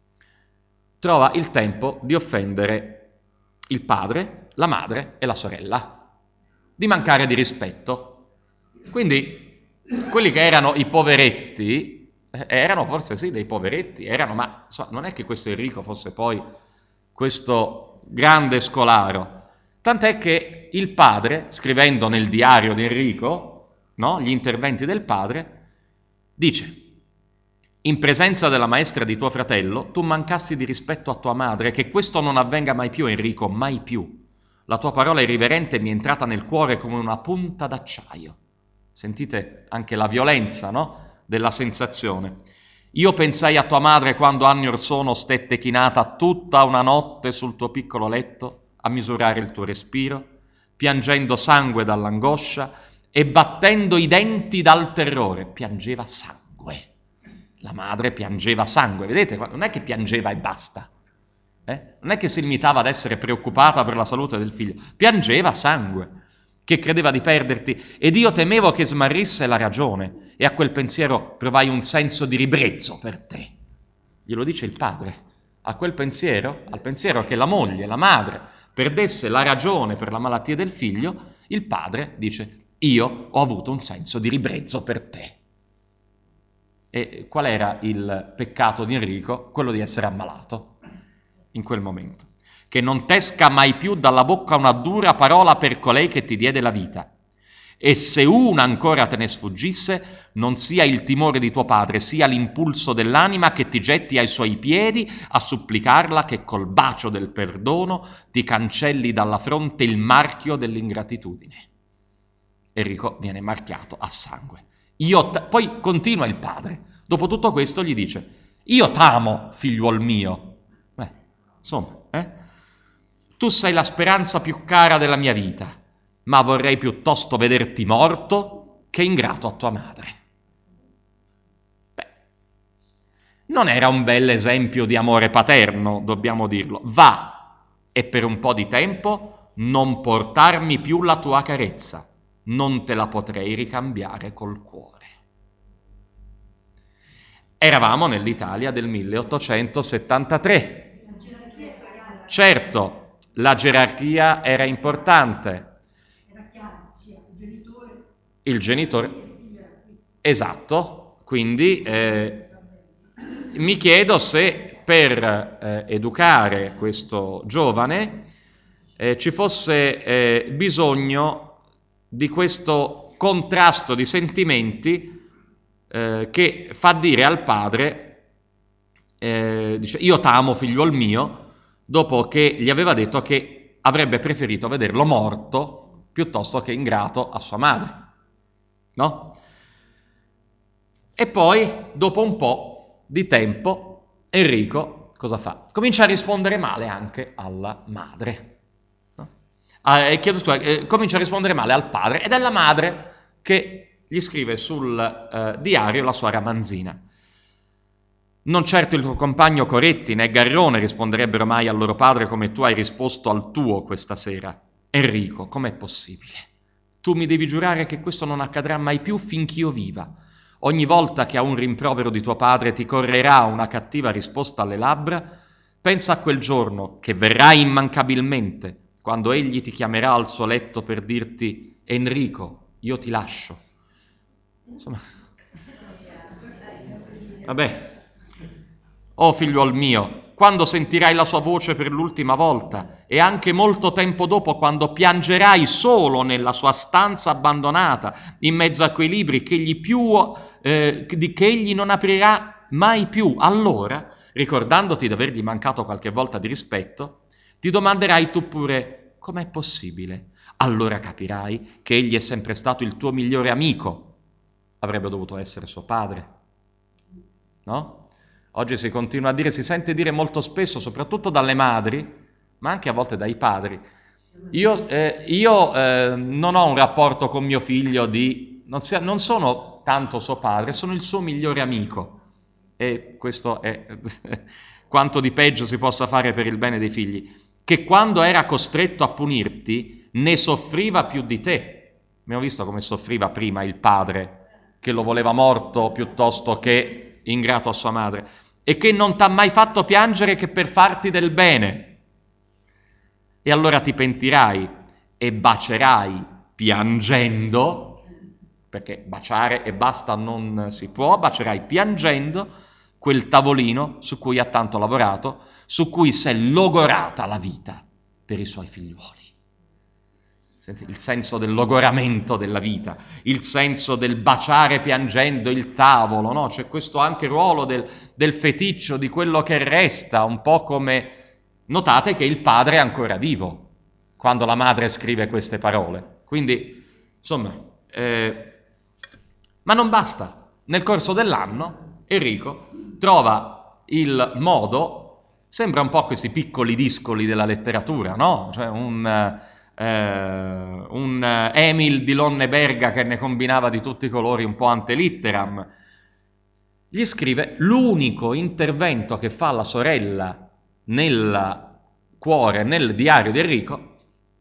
trova il tempo di offendere il padre, la madre e la sorella, di mancare di rispetto. Quindi quelli che erano i poveretti, erano forse sì dei poveretti, erano, ma insomma, non è che questo Enrico fosse poi questo grande scolaro, tant'è che il padre, scrivendo nel diario di Enrico, no, gli interventi del padre, dice: in presenza della maestra di tuo fratello, tu mancasti di rispetto a tua madre, che questo non avvenga mai più, Enrico, mai più. La tua parola irriverente mi è entrata nel cuore come una punta d'acciaio. Sentite anche la violenza, no? Della sensazione. Io pensai a tua madre quando anni or sono stette chinata tutta una notte sul tuo piccolo letto a misurare il tuo respiro, piangendo sangue dall'angoscia e battendo i denti dal terrore. Piangeva sangue. La madre piangeva sangue, vedete? Non è che piangeva e basta, eh? Non è che si limitava ad essere preoccupata per la salute del figlio, piangeva sangue, che credeva di perderti, ed io temevo che smarrisse la ragione, e a quel pensiero provai un senso di ribrezzo per te. Glielo dice il padre, a quel pensiero, al pensiero che la moglie, la madre, perdesse la ragione per la malattia del figlio, il padre dice: io ho avuto un senso di ribrezzo per te. E qual era il peccato di Enrico? Quello di essere ammalato in quel momento. Che non t'esca mai più dalla bocca una dura parola per colei che ti diede la vita. E se una ancora te ne sfuggisse, non sia il timore di tuo padre, sia l'impulso dell'anima che ti getti ai suoi piedi a supplicarla che col bacio del perdono ti cancelli dalla fronte il marchio dell'ingratitudine. Enrico viene marchiato a sangue. Io t- poi continua il padre, dopo tutto questo gli dice: io t'amo, figliuol mio. Beh, insomma, eh? Tu sei la speranza più cara della mia vita, ma vorrei piuttosto vederti morto che ingrato a tua madre. Beh, non era un bel esempio di amore paterno, dobbiamo dirlo. Va, e per un po' di tempo non portarmi più la tua carezza. Non te la potrei ricambiare col cuore. Eravamo nell'Italia del milleottocentosettantatré. Certo, la gerarchia era importante. Il genitore. Esatto, quindi eh, mi chiedo se per eh, educare questo giovane eh, ci fosse eh, bisogno di questo contrasto di sentimenti eh, che fa dire al padre, eh, dice, io t'amo figliuol mio, dopo che gli aveva detto che avrebbe preferito vederlo morto piuttosto che ingrato a sua madre, no? E poi, dopo un po' di tempo, Enrico cosa fa? Comincia a rispondere male anche alla madre. eh, chiedo scusa, eh, comincia a rispondere male al padre ed è la madre che gli scrive sul eh, diario la sua ramanzina. Non certo il tuo compagno Coretti né Garrone risponderebbero mai al loro padre come tu hai risposto al tuo questa sera. Enrico, com'è possibile? Tu mi devi giurare che questo non accadrà mai più finch'io viva. Ogni volta che a un rimprovero di tuo padre ti correrà una cattiva risposta alle labbra, pensa a quel giorno che verrà immancabilmente, quando egli ti chiamerà al suo letto per dirti Enrico, io ti lascio. Insomma, vabbè. Oh figliuol mio, quando sentirai la sua voce per l'ultima volta e anche molto tempo dopo, quando piangerai solo nella sua stanza abbandonata, in mezzo a quei libri che egli, più, eh, di che egli non aprirà mai più, allora, ricordandoti di avergli mancato qualche volta di rispetto, ti domanderai tu pure com'è possibile. Allora capirai che egli è sempre stato il tuo migliore amico. Avrebbe dovuto essere suo padre, no? Oggi si continua a dire, si sente dire molto spesso, soprattutto dalle madri, ma anche a volte dai padri. Io, eh, io eh, non ho un rapporto con mio figlio di... Non, sia, non sono tanto suo padre, sono il suo migliore amico. E questo è quanto di peggio si possa fare per il bene dei figli. Che quando era costretto a punirti, ne soffriva più di te. Abbiamo visto come soffriva prima il padre, che lo voleva morto piuttosto che ingrato a sua madre, e che non t'ha mai fatto piangere che per farti del bene. E allora ti pentirai e bacerai piangendo, perché baciare e basta non si può, bacerai piangendo quel tavolino su cui ha tanto lavorato, su cui si è logorata la vita per i suoi figliuoli. Senti, il senso del logoramento della vita, il senso del baciare piangendo il tavolo, no? C'è questo anche ruolo del, del feticcio, di quello che resta, un po' come... Notate che il padre è ancora vivo quando la madre scrive queste parole. Quindi, insomma, eh... ma non basta. Nel corso dell'anno Enrico trova il modo, sembra un po' questi piccoli discoli della letteratura, no? Cioè un... Uh, un uh, Emil di Lonneberga che ne combinava di tutti i colori un po' ante litteram, gli scrive l'unico intervento che fa la sorella nel cuore, nel diario di Enrico.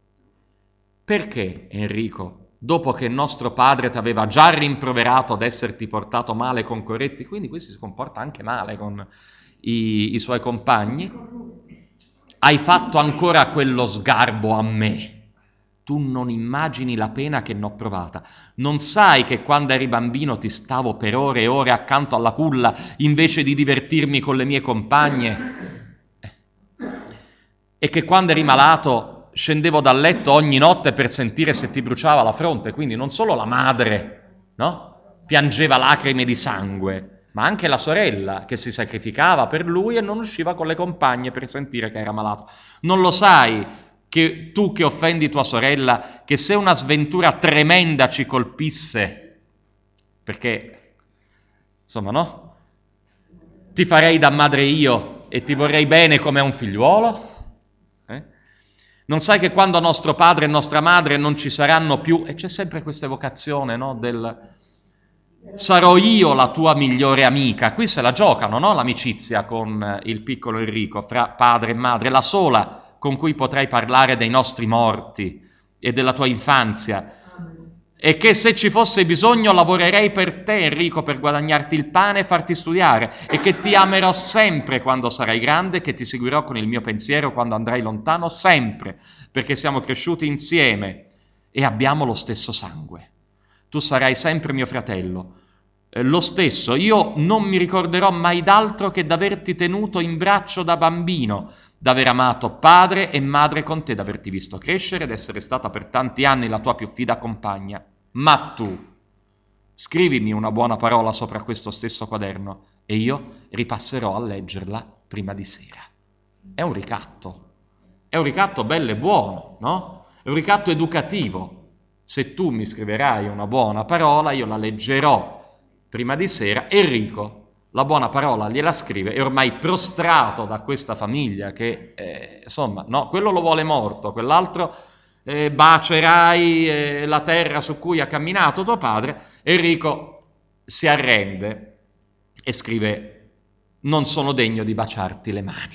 Perché Enrico, dopo che nostro padre ti aveva già rimproverato ad esserti portato male con Coretti, quindi questo si comporta anche male con i, i suoi compagni, hai fatto ancora quello sgarbo a me? Tu non immagini la pena che n'ho provata. Non sai che quando eri bambino ti stavo per ore e ore accanto alla culla invece di divertirmi con le mie compagne? E che quando eri malato scendevo dal letto ogni notte per sentire se ti bruciava la fronte. Quindi non solo la madre, no? Piangeva lacrime di sangue, ma anche la sorella che si sacrificava per lui e non usciva con le compagne per sentire che era malato. Non lo sai che tu che offendi tua sorella, che se una sventura tremenda ci colpisse, perché, insomma, no? Ti farei da madre io e ti vorrei bene come a un figliuolo? Eh? Non sai che quando nostro padre e nostra madre non ci saranno più, e c'è sempre questa evocazione, no? Del sarò io la tua migliore amica. Qui se la giocano, no? L'amicizia con il piccolo Enrico, fra padre e madre, la sola con cui potrai parlare dei nostri morti e della tua infanzia, e che se ci fosse bisogno lavorerei per te, Enrico, per guadagnarti il pane e farti studiare, e che ti amerò sempre quando sarai grande, che ti seguirò con il mio pensiero quando andrai lontano, sempre, perché siamo cresciuti insieme e abbiamo lo stesso sangue. Tu sarai sempre mio fratello, eh, lo stesso. Io non mi ricorderò mai d'altro che d'averti tenuto in braccio da bambino, d'aver amato padre e madre con te, d'averti visto crescere ed essere stata per tanti anni la tua più fida compagna. Ma tu, scrivimi una buona parola sopra questo stesso quaderno e io ripasserò a leggerla prima di sera. È un ricatto, è un ricatto bello e buono, no? È un ricatto educativo. Se tu mi scriverai una buona parola, io la leggerò prima di sera. Enrico la buona parola gliela scrive, è ormai prostrato da questa famiglia che, eh, insomma, no, quello lo vuole morto, quell'altro eh, bacerai eh, la terra su cui ha camminato tuo padre, Enrico si arrende e scrive: non sono degno di baciarti le mani.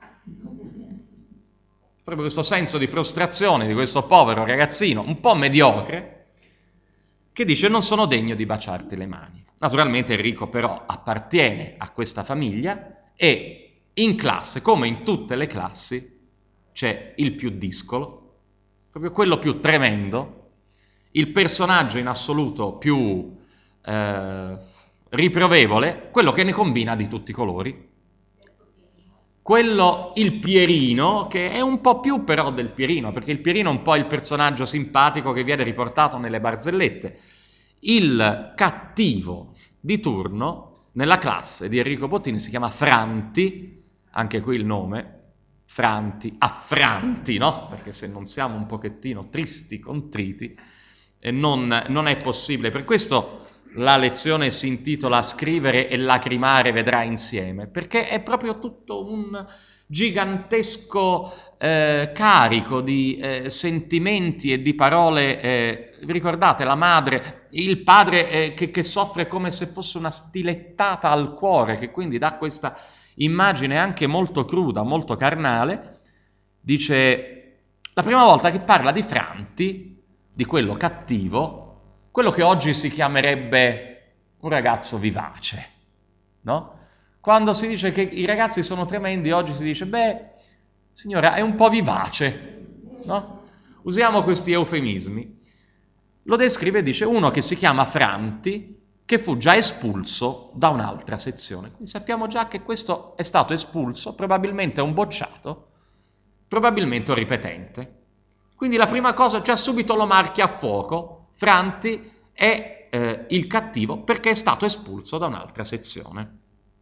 Proprio questo senso di prostrazione di questo povero ragazzino un po' mediocre che dice: non sono degno di baciarti le mani. Naturalmente Enrico però appartiene a questa famiglia e in classe, come in tutte le classi, c'è il più discolo, proprio quello più tremendo, il personaggio in assoluto più eh, riprovevole, quello che ne combina di tutti i colori. Quello, il Pierino, che è un po' più però del Pierino, perché il Pierino è un po' il personaggio simpatico che viene riportato nelle barzellette. Il cattivo di turno nella classe di Enrico Bottini si chiama Franti, anche qui il nome, Franti, affranti, no? Perché se non siamo un pochettino tristi, contriti, eh, non, non è possibile. Per questo la lezione si intitola Scrivere e lacrimare vedrà insieme, perché è proprio tutto un gigantesco eh, carico di eh, sentimenti e di parole. Eh, vi ricordate la madre, il padre eh, che, che soffre come se fosse una stilettata al cuore, che quindi dà questa immagine anche molto cruda, molto carnale. Dice, la prima volta che parla di Franti, di quello cattivo, quello che oggi si chiamerebbe un ragazzo vivace, no? Quando si dice che i ragazzi sono tremendi, oggi si dice, beh, signora, è un po' vivace, no? Usiamo questi eufemismi. Lo descrive e dice uno che si chiama Franti, che fu già espulso da un'altra sezione. Quindi sappiamo già che questo è stato espulso, probabilmente è un bocciato, probabilmente un ripetente. Quindi la prima cosa, già subito lo marchia a fuoco. Franti è eh, il cattivo perché è stato espulso da un'altra sezione.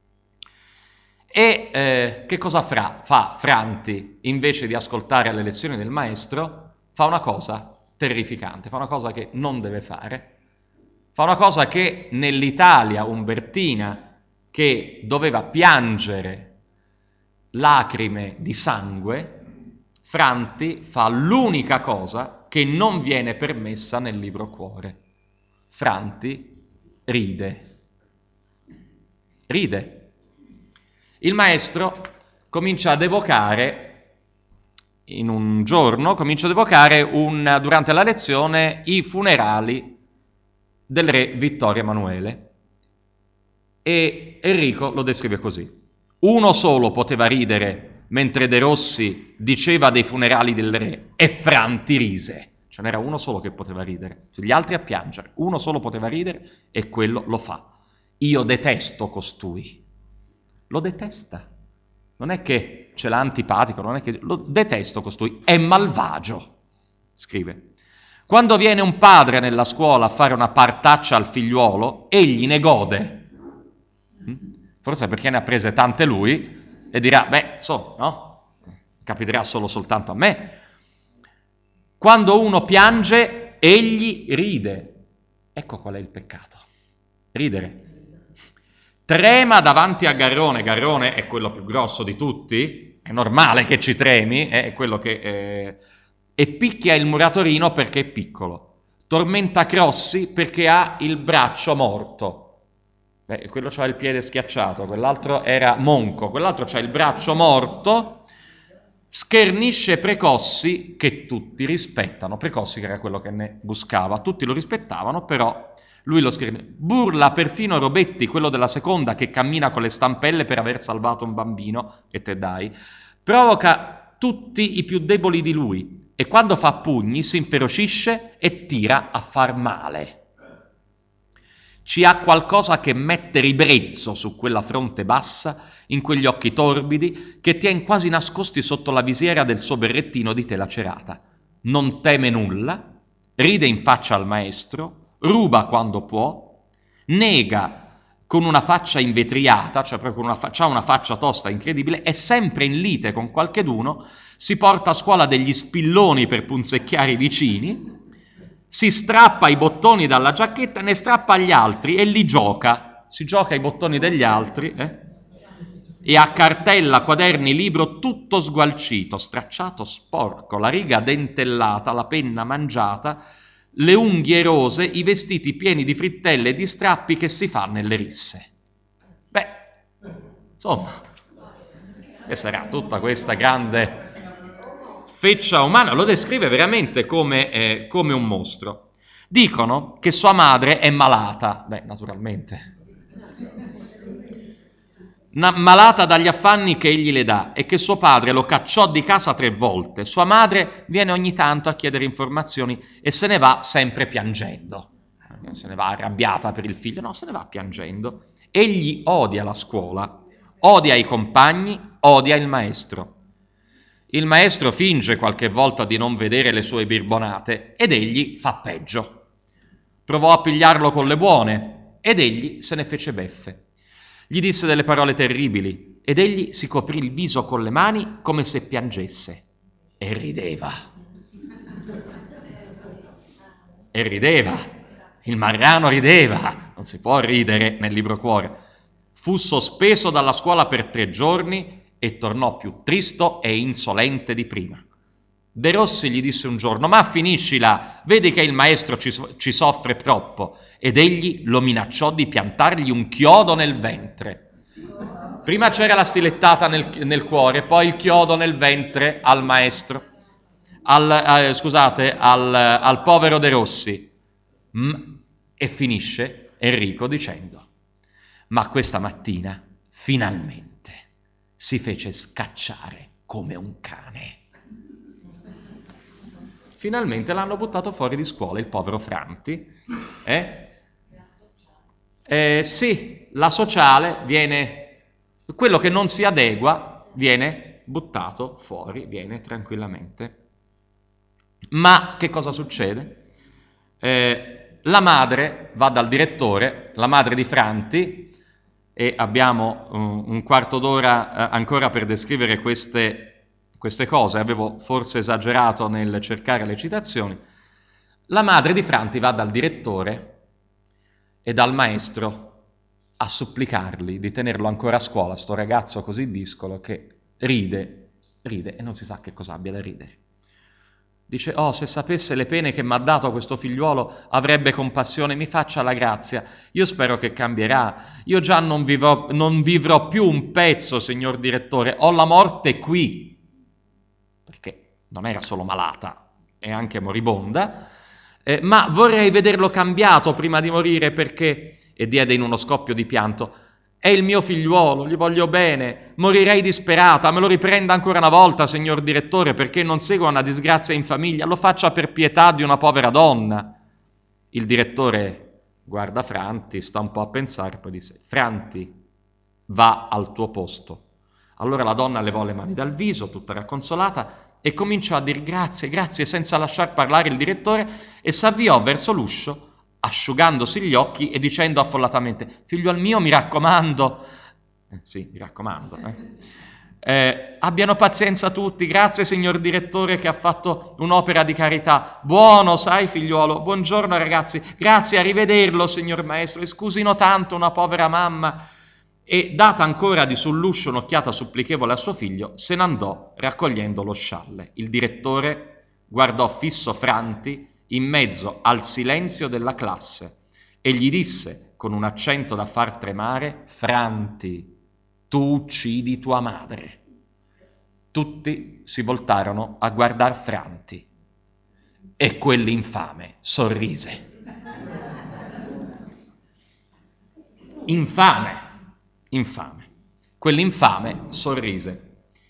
E eh, che cosa fra, fa Franti invece di ascoltare le lezioni del maestro? Fa una cosa terrificante, fa una cosa che non deve fare. Fa una cosa che nell'Italia umbertina, che doveva piangere lacrime di sangue, Franti fa l'unica cosa che non viene permessa nel libro Cuore. Franti ride. Ride. Il maestro comincia ad evocare, in un giorno, comincia ad evocare un, durante la lezione i funerali del re Vittorio Emanuele, e Enrico lo descrive così: uno solo poteva ridere mentre De Rossi diceva dei funerali del re e Franti rise. Ce n'era uno solo che poteva ridere, gli altri a piangere, uno solo poteva ridere e quello lo fa. Io detesto costui. Lo detesta, non è che ce l'ha antipatico, non è che lo detesto costui, è malvagio, scrive. Quando viene un padre nella scuola a fare una partaccia al figliuolo, egli ne gode. Forse perché ne ha prese tante lui e dirà, beh, so, no? Capiterà solo soltanto a me. Quando uno piange, egli ride. Ecco qual è il peccato. Ridere. Trema davanti a Garrone. Garrone è quello più grosso di tutti. È normale che ci tremi, è quello che... Eh, e picchia il muratorino perché è piccolo, tormenta Crossi perché ha il braccio morto. Beh, quello c'ha il piede schiacciato, quell'altro era monco, quell'altro c'ha il braccio morto, schernisce Precossi, che tutti rispettano, Precossi che era quello che ne buscava, tutti lo rispettavano, però lui lo schernisce. Burla perfino Robetti, quello della seconda, che cammina con le stampelle per aver salvato un bambino, e te dai, provoca tutti i più deboli di lui, e quando fa pugni si inferocisce e tira a far male. Ci ha qualcosa che mette ribrezzo su quella fronte bassa, in quegli occhi torbidi che tien quasi nascosti sotto la visiera del suo berrettino di tela cerata. Non teme nulla, ride in faccia al maestro, ruba quando può, nega con una faccia invetriata, cioè proprio una fa- c'ha una faccia tosta incredibile, è sempre in lite con qualcheduno, si porta a scuola degli spilloni per punzecchiare i vicini, si strappa i bottoni dalla giacchetta, ne strappa gli altri e li gioca. Si gioca i bottoni degli altri. Eh? e a cartella, quaderni, libro tutto sgualcito, stracciato, sporco, la riga dentellata, la penna mangiata, le unghie rose, i vestiti pieni di frittelle e di strappi che si fa nelle risse. Beh, insomma, che sarà tutta questa grande feccia umana? Lo descrive veramente come, eh, come un mostro. Dicono che sua madre è malata. Beh, naturalmente. Malata dagli affanni che egli le dà e che suo padre lo cacciò di casa tre volte. Sua madre viene ogni tanto a chiedere informazioni e se ne va sempre piangendo. Se ne va arrabbiata per il figlio, no, se ne va piangendo. Egli odia la scuola, odia i compagni, odia il maestro. Il maestro finge qualche volta di non vedere le sue birbonate ed egli fa peggio. Provò a pigliarlo con le buone ed egli se ne fece beffe. Gli disse delle parole terribili ed egli si coprì il viso con le mani come se piangesse e rideva. E rideva. Il marrano rideva. Non si può ridere nel libro cuore. Fu sospeso dalla scuola per tre giorni e tornò più tristo e insolente di prima. De Rossi gli disse un giorno: ma finiscila, vedi che il maestro ci, ci soffre troppo. Ed egli lo minacciò di piantargli un chiodo nel ventre. Prima c'era la stilettata nel, nel cuore, poi il chiodo nel ventre al maestro, al, eh, scusate, al, al povero De Rossi. Mm, e finisce Enrico dicendo: ma questa mattina finalmente si fece scacciare come un cane. Finalmente l'hanno buttato fuori di scuola il povero Franti. Eh? Eh, sì, la sociale viene, quello che non si adegua viene buttato fuori, viene tranquillamente. Ma che cosa succede? Eh, la madre va dal direttore, la madre di Franti, e abbiamo um, un quarto d'ora uh, ancora per descrivere queste queste cose, avevo forse esagerato nel cercare le citazioni. La madre di Franti va dal direttore e dal maestro a supplicarli di tenerlo ancora a scuola, sto ragazzo così discolo che ride, ride e non si sa che cosa abbia da ridere. Dice: oh, se sapesse le pene che mi ha dato questo figliuolo avrebbe compassione, mi faccia la grazia, io spero che cambierà, io già non vivrò, non vivrò più un pezzo, signor direttore, ho la morte qui. Perché non era solo malata, è anche moribonda, eh, ma vorrei vederlo cambiato prima di morire perché, e diede in uno scoppio di pianto, è il mio figliuolo, gli voglio bene, morirei disperata, me lo riprenda ancora una volta, signor direttore, perché non segua una disgrazia in famiglia, lo faccia per pietà di una povera donna. Il direttore guarda Franti, sta un po' a pensare, poi dice: Franti, va al tuo posto. Allora la donna levò le mani dal viso, tutta racconsolata, e cominciò a dir grazie, grazie, senza lasciar parlare il direttore, e s'avviò verso l'uscio, asciugandosi gli occhi e dicendo affollatamente: figliuol mio, mi raccomando, eh, sì, mi raccomando, eh. Eh, abbiano pazienza tutti, grazie signor direttore che ha fatto un'opera di carità, buono, sai figliuolo, buongiorno ragazzi, grazie, arrivederlo signor maestro, e scusino tanto una povera mamma. E data ancora di sull'uscio un'occhiata supplichevole a suo figlio, se n'andò raccogliendo lo scialle. Il direttore guardò fisso Franti in mezzo al silenzio della classe e gli disse con un accento da far tremare: Franti, tu uccidi tua madre. Tutti si voltarono a guardar Franti e quell'infame sorrise. Infame! Infame. Quell'infame sorrise.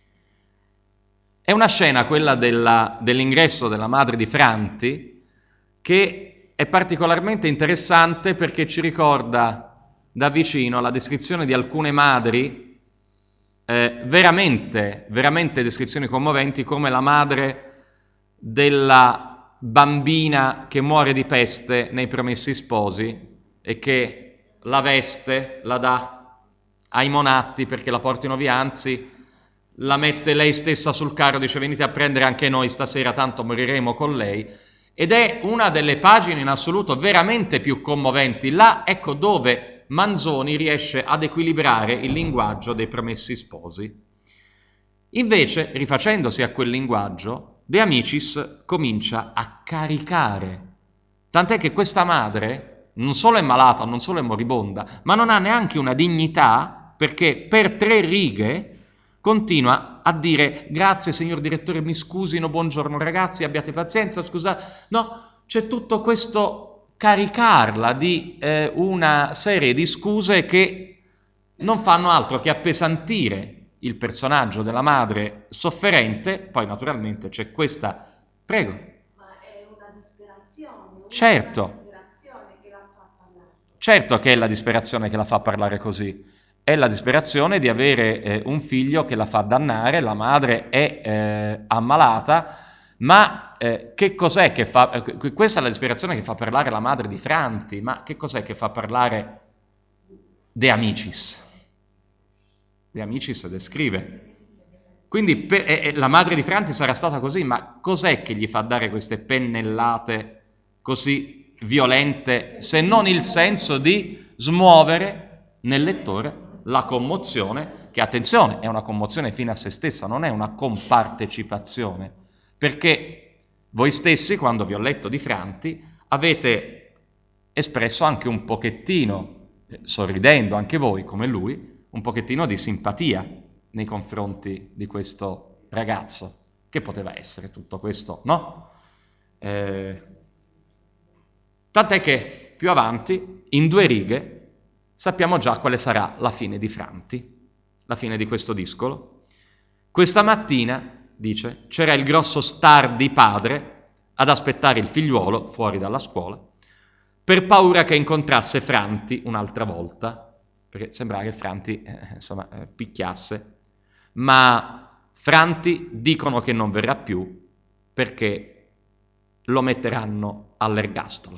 È una scena, quella della, dell'ingresso della madre di Franti, che è particolarmente interessante perché ci ricorda da vicino la descrizione di alcune madri, eh, veramente, veramente descrizioni commoventi, come la madre della bambina che muore di peste nei Promessi Sposi e che la veste, la dà ai monatti perché la portino via, anzi la mette lei stessa sul carro, dice: venite a prendere anche noi stasera, tanto moriremo con lei. Ed è una delle pagine in assoluto veramente più commoventi, là ecco dove Manzoni riesce ad equilibrare il linguaggio dei Promessi Sposi. Invece, rifacendosi a quel linguaggio, De Amicis comincia a caricare, tant'è che questa madre non solo è malata, non solo è moribonda, ma non ha neanche una dignità, perché per tre righe continua a dire: grazie signor direttore, mi scusino, buongiorno ragazzi, abbiate pazienza, scusate. No, c'è tutto questo caricarla di eh, una serie di scuse che non fanno altro che appesantire il personaggio della madre sofferente. Poi naturalmente c'è questa... Prego. Ma è una disperazione. Una Certo. disperazione che la fa parlare. Certo che è la disperazione che la fa parlare così. È la disperazione di avere eh, un figlio che la fa dannare, la madre è eh, ammalata, ma eh, che cos'è che fa... Eh, questa è la disperazione che fa parlare la madre di Franti, ma che cos'è che fa parlare De Amicis? De Amicis descrive. Quindi per, eh, la madre di Franti sarà stata così, ma cos'è che gli fa dare queste pennellate così violente, se non il senso di smuovere nel lettore la commozione, che attenzione, è una commozione fine a se stessa, non è una compartecipazione, perché voi stessi, quando vi ho letto di Franti, avete espresso anche un pochettino, eh, sorridendo anche voi come lui, un pochettino di simpatia nei confronti di questo ragazzo, che poteva essere tutto questo, no? Eh, tant'è che più avanti, in due righe, sappiamo già quale sarà la fine di Franti, la fine di questo discolo. Questa mattina, dice, c'era il grosso star di padre ad aspettare il figliuolo fuori dalla scuola, per paura che incontrasse Franti un'altra volta, perché sembrava che Franti eh, insomma, eh, picchiasse, ma Franti dicono che non verrà più perché lo metteranno all'ergastolo.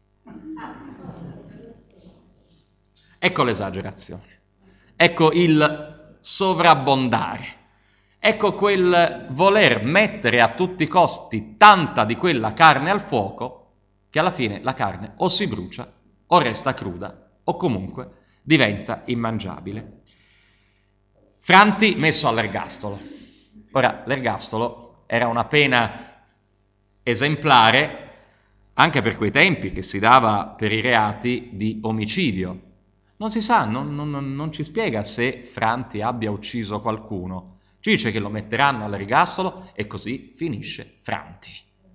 Ecco l'esagerazione, ecco il sovrabbondare, ecco quel voler mettere a tutti i costi tanta di quella carne al fuoco che alla fine la carne o si brucia o resta cruda o comunque diventa immangiabile. Franti messo all'ergastolo. Ora, l'ergastolo era una pena esemplare anche per quei tempi, che si dava per i reati di omicidio. Non si sa, non, non, non ci spiega se Franti abbia ucciso qualcuno. Ci dice che lo metteranno all'ergastolo e così finisce Franti.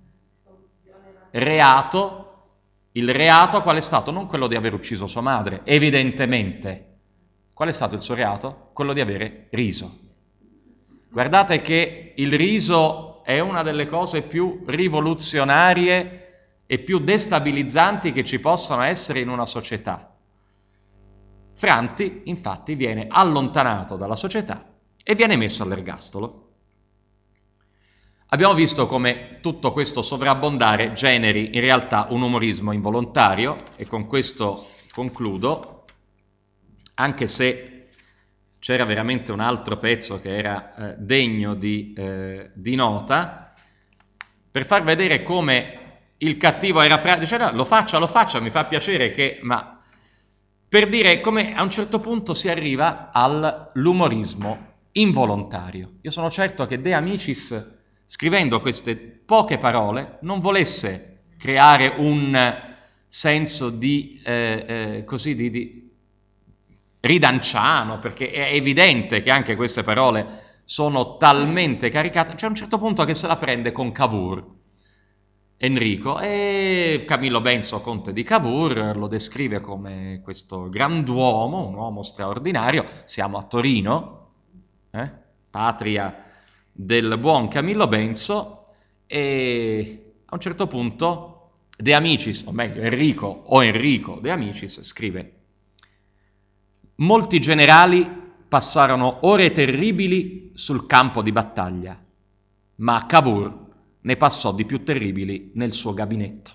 Reato. Il reato qual è stato? Non quello di aver ucciso sua madre, evidentemente. Qual è stato il suo reato? Quello di avere riso. Guardate che il riso è una delle cose più rivoluzionarie e più destabilizzanti che ci possano essere in una società. Franti, infatti, viene allontanato dalla società e viene messo all'ergastolo. Abbiamo visto come tutto questo sovrabbondare generi in realtà un umorismo involontario, e con questo concludo, anche se c'era veramente un altro pezzo che era eh, degno di, eh, di nota, per far vedere come il cattivo era Franti. Dice, no, lo faccia, lo faccia, mi fa piacere che... ma per dire come a un certo punto si arriva all'umorismo involontario. Io sono certo che De Amicis, scrivendo queste poche parole, non volesse creare un senso di, eh, eh, così, di, di ridanciano, perché è evidente che anche queste parole sono talmente caricate. C'è un certo punto che se la prende con Cavour, Enrico, e Camillo Benso, conte di Cavour, lo descrive come questo grand'uomo, un uomo straordinario. Siamo a Torino, eh? patria del buon Camillo Benso, e a un certo punto De Amicis, o meglio Enrico o Enrico De Amicis, scrive: molti generali passarono ore terribili sul campo di battaglia, ma Cavour ne passò di più terribili nel suo gabinetto.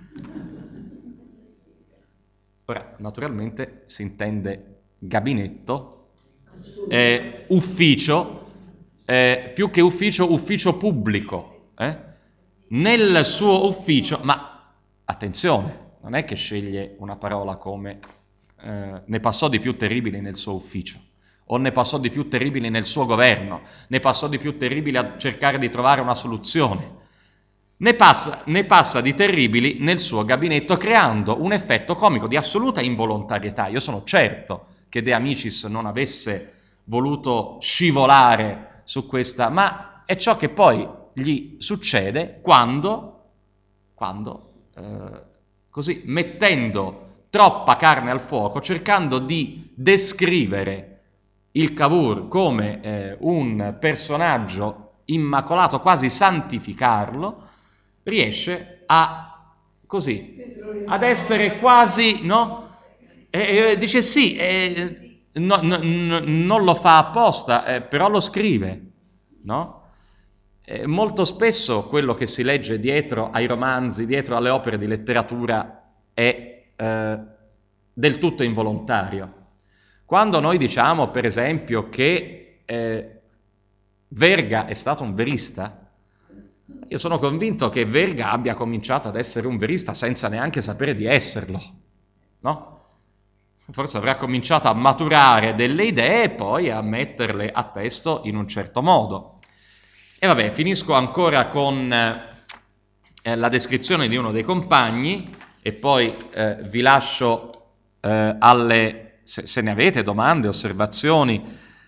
Ora, naturalmente si intende gabinetto, eh, ufficio, Eh, più che ufficio, ufficio pubblico, eh? Nel suo ufficio, ma attenzione, non è che sceglie una parola come eh, ne passò di più terribili nel suo ufficio, o ne passò di più terribili nel suo governo, ne passò di più terribili a cercare di trovare una soluzione, ne passa, ne passa di terribili nel suo gabinetto, creando un effetto comico di assoluta involontarietà. Io sono certo che De Amicis non avesse voluto scivolare su questa, ma è ciò che poi gli succede quando, quando eh, così, mettendo troppa carne al fuoco, cercando di descrivere il Cavour come eh, un personaggio immacolato, quasi santificarlo, riesce a, così, ad essere quasi, no? E, e dice sì, e, no, no, no, non lo fa apposta, eh, però lo scrive, no? E molto spesso quello che si legge dietro ai romanzi, dietro alle opere di letteratura è eh, del tutto involontario. Quando noi diciamo, per esempio, che eh, Verga è stato un verista, io sono convinto che Verga abbia cominciato ad essere un verista senza neanche sapere di esserlo, no? Forse avrà cominciato a maturare delle idee e poi a metterle a testo in un certo modo. E vabbè, finisco ancora con eh, la descrizione di uno dei compagni e poi eh, vi lascio eh, alle, se, se ne avete domande, osservazioni.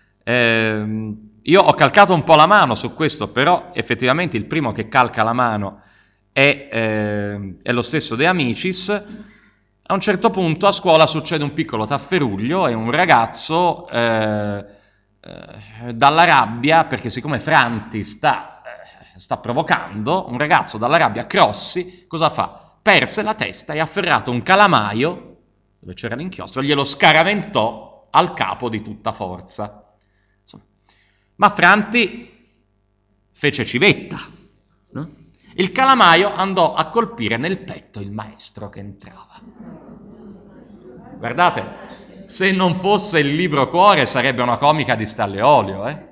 Eh, io ho calcato un po' la mano su questo, però effettivamente il primo che calca la mano è, eh, è lo stesso De Amicis. A un certo punto a scuola succede un piccolo tafferuglio e un ragazzo eh, eh, dalla rabbia, perché siccome Franti sta, eh, sta provocando, un ragazzo dalla rabbia, Crossi, cosa fa? Perse la testa e afferrato un calamaio, dove c'era l'inchiostro, glielo scaraventò al capo di tutta forza. Insomma, ma Franti fece civetta, no? Il calamaio andò a colpire nel petto il maestro che entrava. Guardate, se non fosse il libro cuore sarebbe una comica di Stalleolio, eh?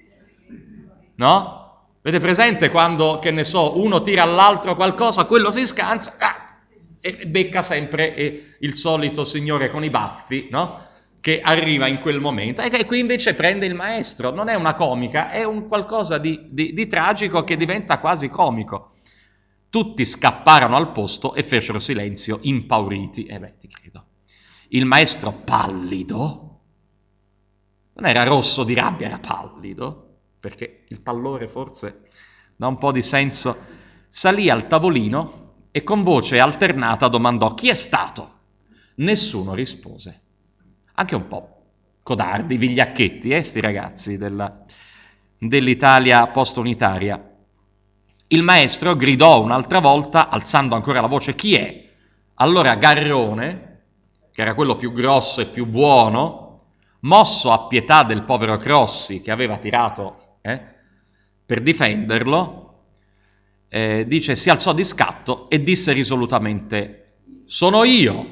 No? Vedete presente quando, che ne so, uno tira all'altro qualcosa, quello si scansa ah, e becca sempre eh, il solito signore con i baffi, no? Che arriva in quel momento e che qui invece prende il maestro. Non è una comica, è un qualcosa di, di, di tragico che diventa quasi comico. Tutti scapparono al posto e fecero silenzio, impauriti. E eh beh, ti credo. Il maestro pallido, non era rosso di rabbia, era pallido, perché il pallore forse dà un po' di senso, salì al tavolino e con voce alternata domandò: chi è stato? Nessuno rispose. Anche un po' codardi, vigliacchetti, eh, sti ragazzi della, dell'Italia post-unitaria. Il maestro gridò un'altra volta, alzando ancora la voce: chi è? Allora Garrone, che era quello più grosso e più buono, mosso a pietà del povero Crossi che aveva tirato eh, per difenderlo, eh, dice, si alzò di scatto e disse risolutamente: sono io.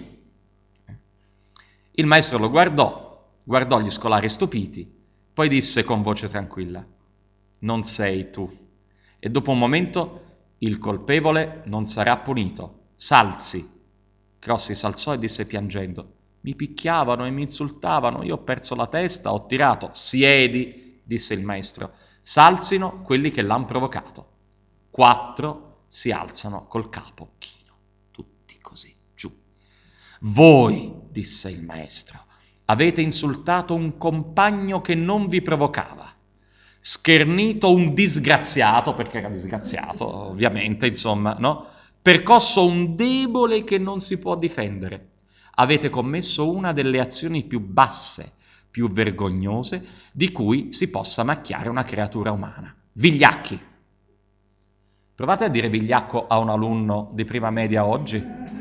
Il maestro lo guardò, guardò gli scolari stupiti, poi disse con voce tranquilla: non sei tu. E dopo un momento: il colpevole non sarà punito, s'alzi. Crossi s'alzò e disse piangendo: mi picchiavano e mi insultavano, io ho perso la testa, ho tirato. Siedi, disse il maestro, s'alzino quelli che l'han provocato. Quattro si alzano col capo chino, tutti così, giù. Voi, disse il maestro, avete insultato un compagno che non vi provocava, schernito un disgraziato, perché era disgraziato, ovviamente, insomma, no? Percosso un debole che non si può difendere. Avete commesso una delle azioni più basse, più vergognose di cui si possa macchiare una creatura umana. Vigliacchi. Provate a dire vigliacco a un alunno di prima media oggi.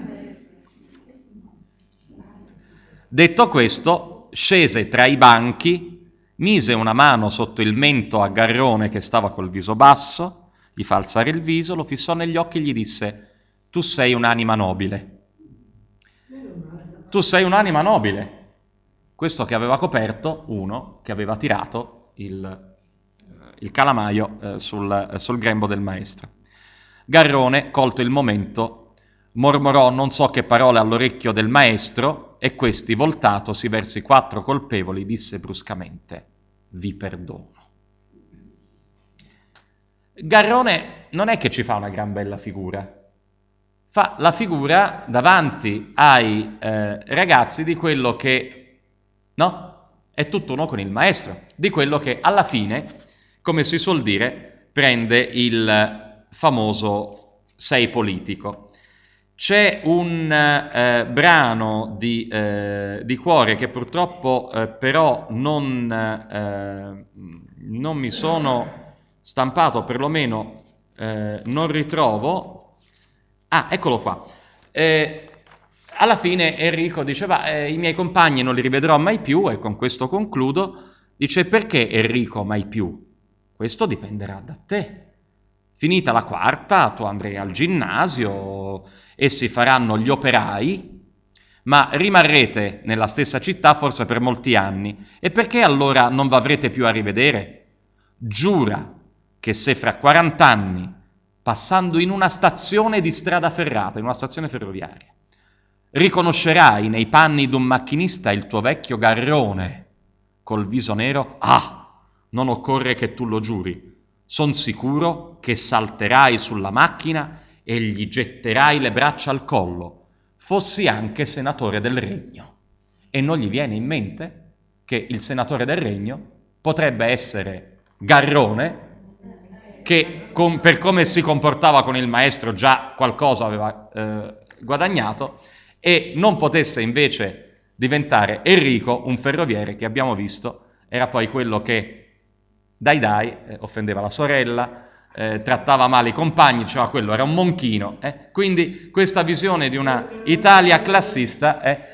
Detto questo, scese tra i banchi, mise una mano sotto il mento a Garrone che stava col viso basso, gli fa alzare il viso, lo fissò negli occhi e gli disse: tu sei un'anima nobile. Tu sei un'anima nobile. Questo che aveva coperto uno che aveva tirato il, il calamaio eh, sul, eh, sul grembo del maestro. Garrone, colto il momento, mormorò non so che parole all'orecchio del maestro E questi, voltatosi verso i quattro colpevoli, disse bruscamente: vi perdono. Garrone non è che ci fa una gran bella figura, fa la figura davanti ai eh, ragazzi di quello che, no? È tutto uno con il maestro, di quello che alla fine, come si suol dire, prende il famoso sei politico. C'è un eh, brano di, eh, di Cuore che purtroppo eh, però non, eh, non mi sono stampato, perlomeno eh, non ritrovo. Ah, eccolo qua. Eh, alla fine Enrico diceva eh, i miei compagni non li rivedrò mai più, e con questo concludo, dice: perché Enrico mai più? Questo dipenderà da te. Finita la quarta, tu andrai al ginnasio, essi faranno gli operai, ma rimarrete nella stessa città forse per molti anni. E perché allora non v'avrete più a rivedere? Giura che se fra quaranta anni, passando in una stazione di strada ferrata, in una stazione ferroviaria, riconoscerai nei panni d'un macchinista il tuo vecchio Garrone col viso nero, ah, non occorre che tu lo giuri. Son sicuro che salterai sulla macchina e gli getterai le braccia al collo, fossi anche senatore del regno. E non gli viene in mente che il senatore del regno potrebbe essere Garrone, che con, per come si comportava con il maestro già qualcosa aveva eh, guadagnato, e non potesse invece diventare Enrico, un ferroviere che abbiamo visto era poi quello che dai dai, eh, offendeva la sorella, eh, trattava male i compagni, diceva quello era un monchino. Eh? Quindi questa visione di una Italia classista è...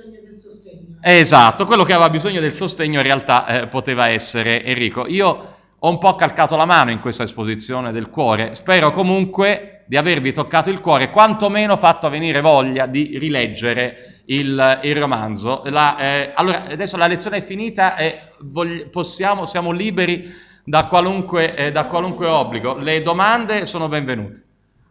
Eh, esatto, quello che aveva bisogno del sostegno in realtà eh, poteva essere Enrico. Io ho un po' calcato la mano in questa esposizione del Cuore, spero comunque di avervi toccato il cuore, quantomeno fatto venire voglia di rileggere il, il romanzo. La, eh, allora, adesso la lezione è finita e vogli- possiamo, siamo liberi da qualunque, eh, da qualunque obbligo. Le domande sono benvenute.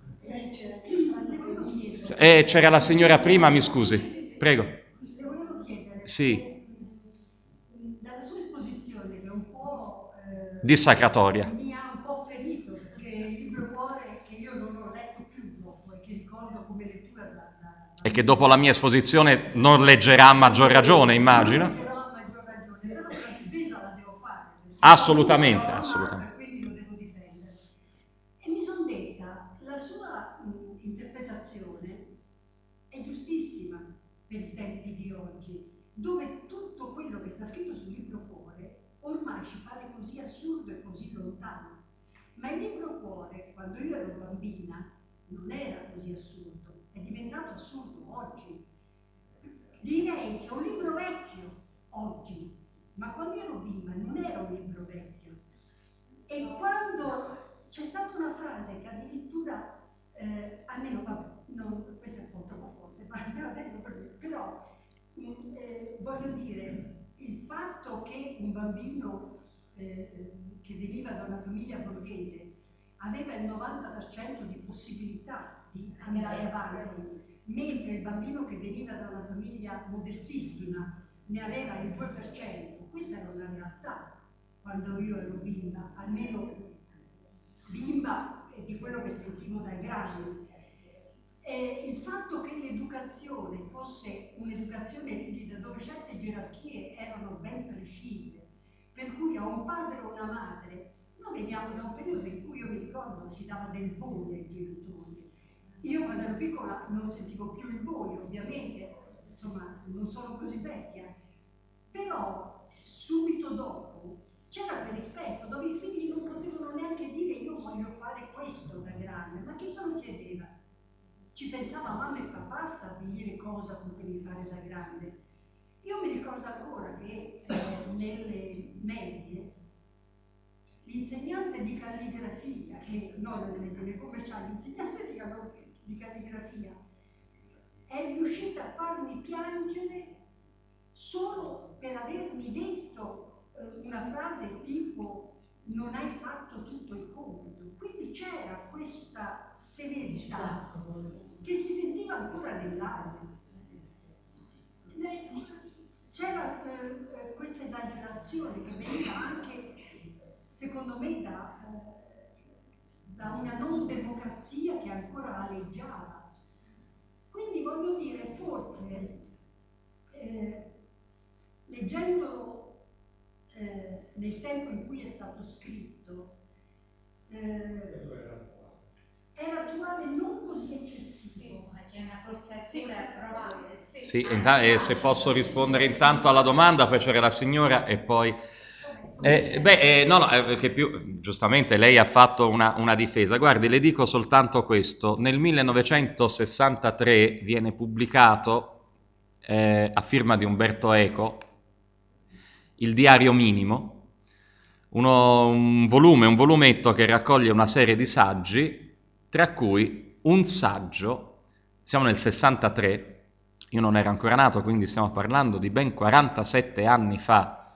Eh, c'era la signora prima, mi scusi. Prego. Le volevo chiedere, Sì. eh, dalla sua esposizione, che è un po' eh, Dissacratoria. mi ha un po' ferito, perché il libro Cuore, che io non ho letto più dopo e che ricordo come lettura da... da E che dopo la mia esposizione non leggerà a maggior ragione, immagino. Non leggerò a maggior ragione, però la difesa la devo fare. Assolutamente, assolutamente. Quindi lo devo difendere. E mi sono detta, la sua mh, interpretazione è giustissima per i tempi di oggi, dove tutto quello che sta scritto sul libro Cuore ormai ci pare così assurdo e così lontano. Ma il libro Cuore, quando io ero bambina, non era così assurdo, è diventato assurdo oggi. Direi che è un libro vecchio oggi, ma quando ero bimba non era un libro vecchio. E quando c'è stata una frase che addirittura, eh, almeno, vabbè, non, questo è un po' troppo forte, ma me la tengo per me, però mh, eh, voglio dire, il fatto che un bambino eh, che veniva da una famiglia borghese aveva il novanta per cento di possibilità di andare avanti, mentre il bambino che veniva da una famiglia modestissima ne aveva il due per cento, questa era una realtà quando io ero bimba, almeno bimba e di quello che sentivo dai grandi. E il fatto che l'educazione fosse un'educazione rigida dove certe gerarchie erano ben precise, per cui a un padre o una madre, noi veniamo da un periodo in cui io mi ricordo si dava del voi ai genitori. Io quando ero piccola non sentivo più il voi, ovviamente, insomma non sono così vecchia, però subito dopo c'era quel rispetto dove i figli non potevano neanche dire io voglio fare questo da grande, ma chi te lo chiedeva? Ci pensava mamma e papà a stabilire cosa potevi fare da grande. Io mi ricordo ancora che eh, nelle medie l'insegnante di calligrafia, che noi non nelle commerciali, l'insegnante di, di calligrafia è riuscita a farmi piangere solo per avermi detto eh, una frase tipo non hai fatto tutto il compito. Quindi c'era questa severità che si sentiva ancora nell'aria. c'era eh, questa esagerazione che veniva anche, secondo me, da, da una non democrazia che ancora aleggiava. Quindi voglio dire, forse, eh, leggendolo eh, nel tempo in cui è stato scritto, eh, era attuale, non così eccessivo. Ma c'è una forzatura proprio. Sì, e se posso rispondere intanto alla domanda, poi c'era la signora e poi... Eh, beh, eh, no, no, eh, che più, giustamente lei ha fatto una, una difesa. Guardi, le dico soltanto questo. Nel millenovecentosessantatré viene pubblicato, eh, a firma di Umberto Eco, il Diario Minimo, uno, un volume, un volumetto che raccoglie una serie di saggi, tra cui un saggio, siamo nel sessantatré, io non ero ancora nato, quindi stiamo parlando di ben quarantasette anni fa,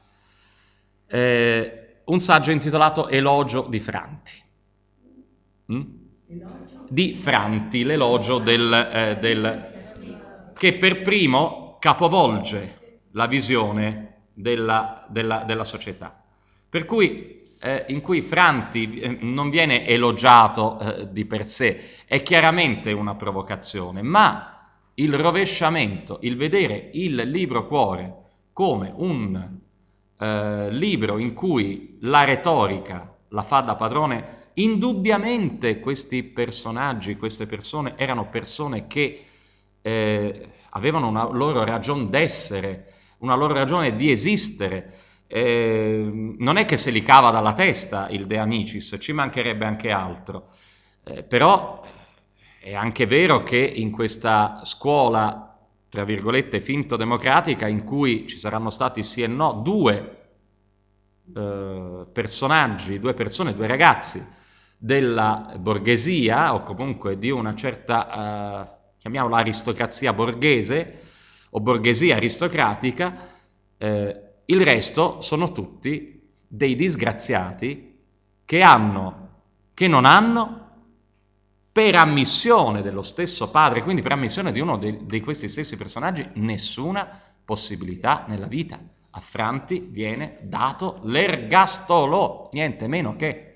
eh, un saggio intitolato Elogio di Franti. Mm? Di Franti, l'elogio del, eh, del... che per primo capovolge la visione della, della, della società. Per cui, eh, in cui Franti eh, non viene elogiato eh, di per sé, è chiaramente una provocazione, ma il rovesciamento, il vedere il libro cuore come un eh, libro in cui la retorica la fa da padrone, indubbiamente questi personaggi, queste persone erano persone che eh, avevano una loro ragione d'essere, una loro ragione di esistere. Eh, non è che se li cava dalla testa il De Amicis, ci mancherebbe anche altro, eh, però è anche vero che in questa scuola, tra virgolette, finto-democratica, in cui ci saranno stati sì e no due eh, personaggi, due persone, due ragazzi della borghesia, o comunque di una certa, eh, chiamiamola aristocrazia borghese, o borghesia aristocratica, eh, il resto sono tutti dei disgraziati che hanno, che non hanno, per ammissione dello stesso padre, quindi per ammissione di uno di, di questi stessi personaggi, nessuna possibilità nella vita. A Franti viene dato l'ergastolo, niente meno che.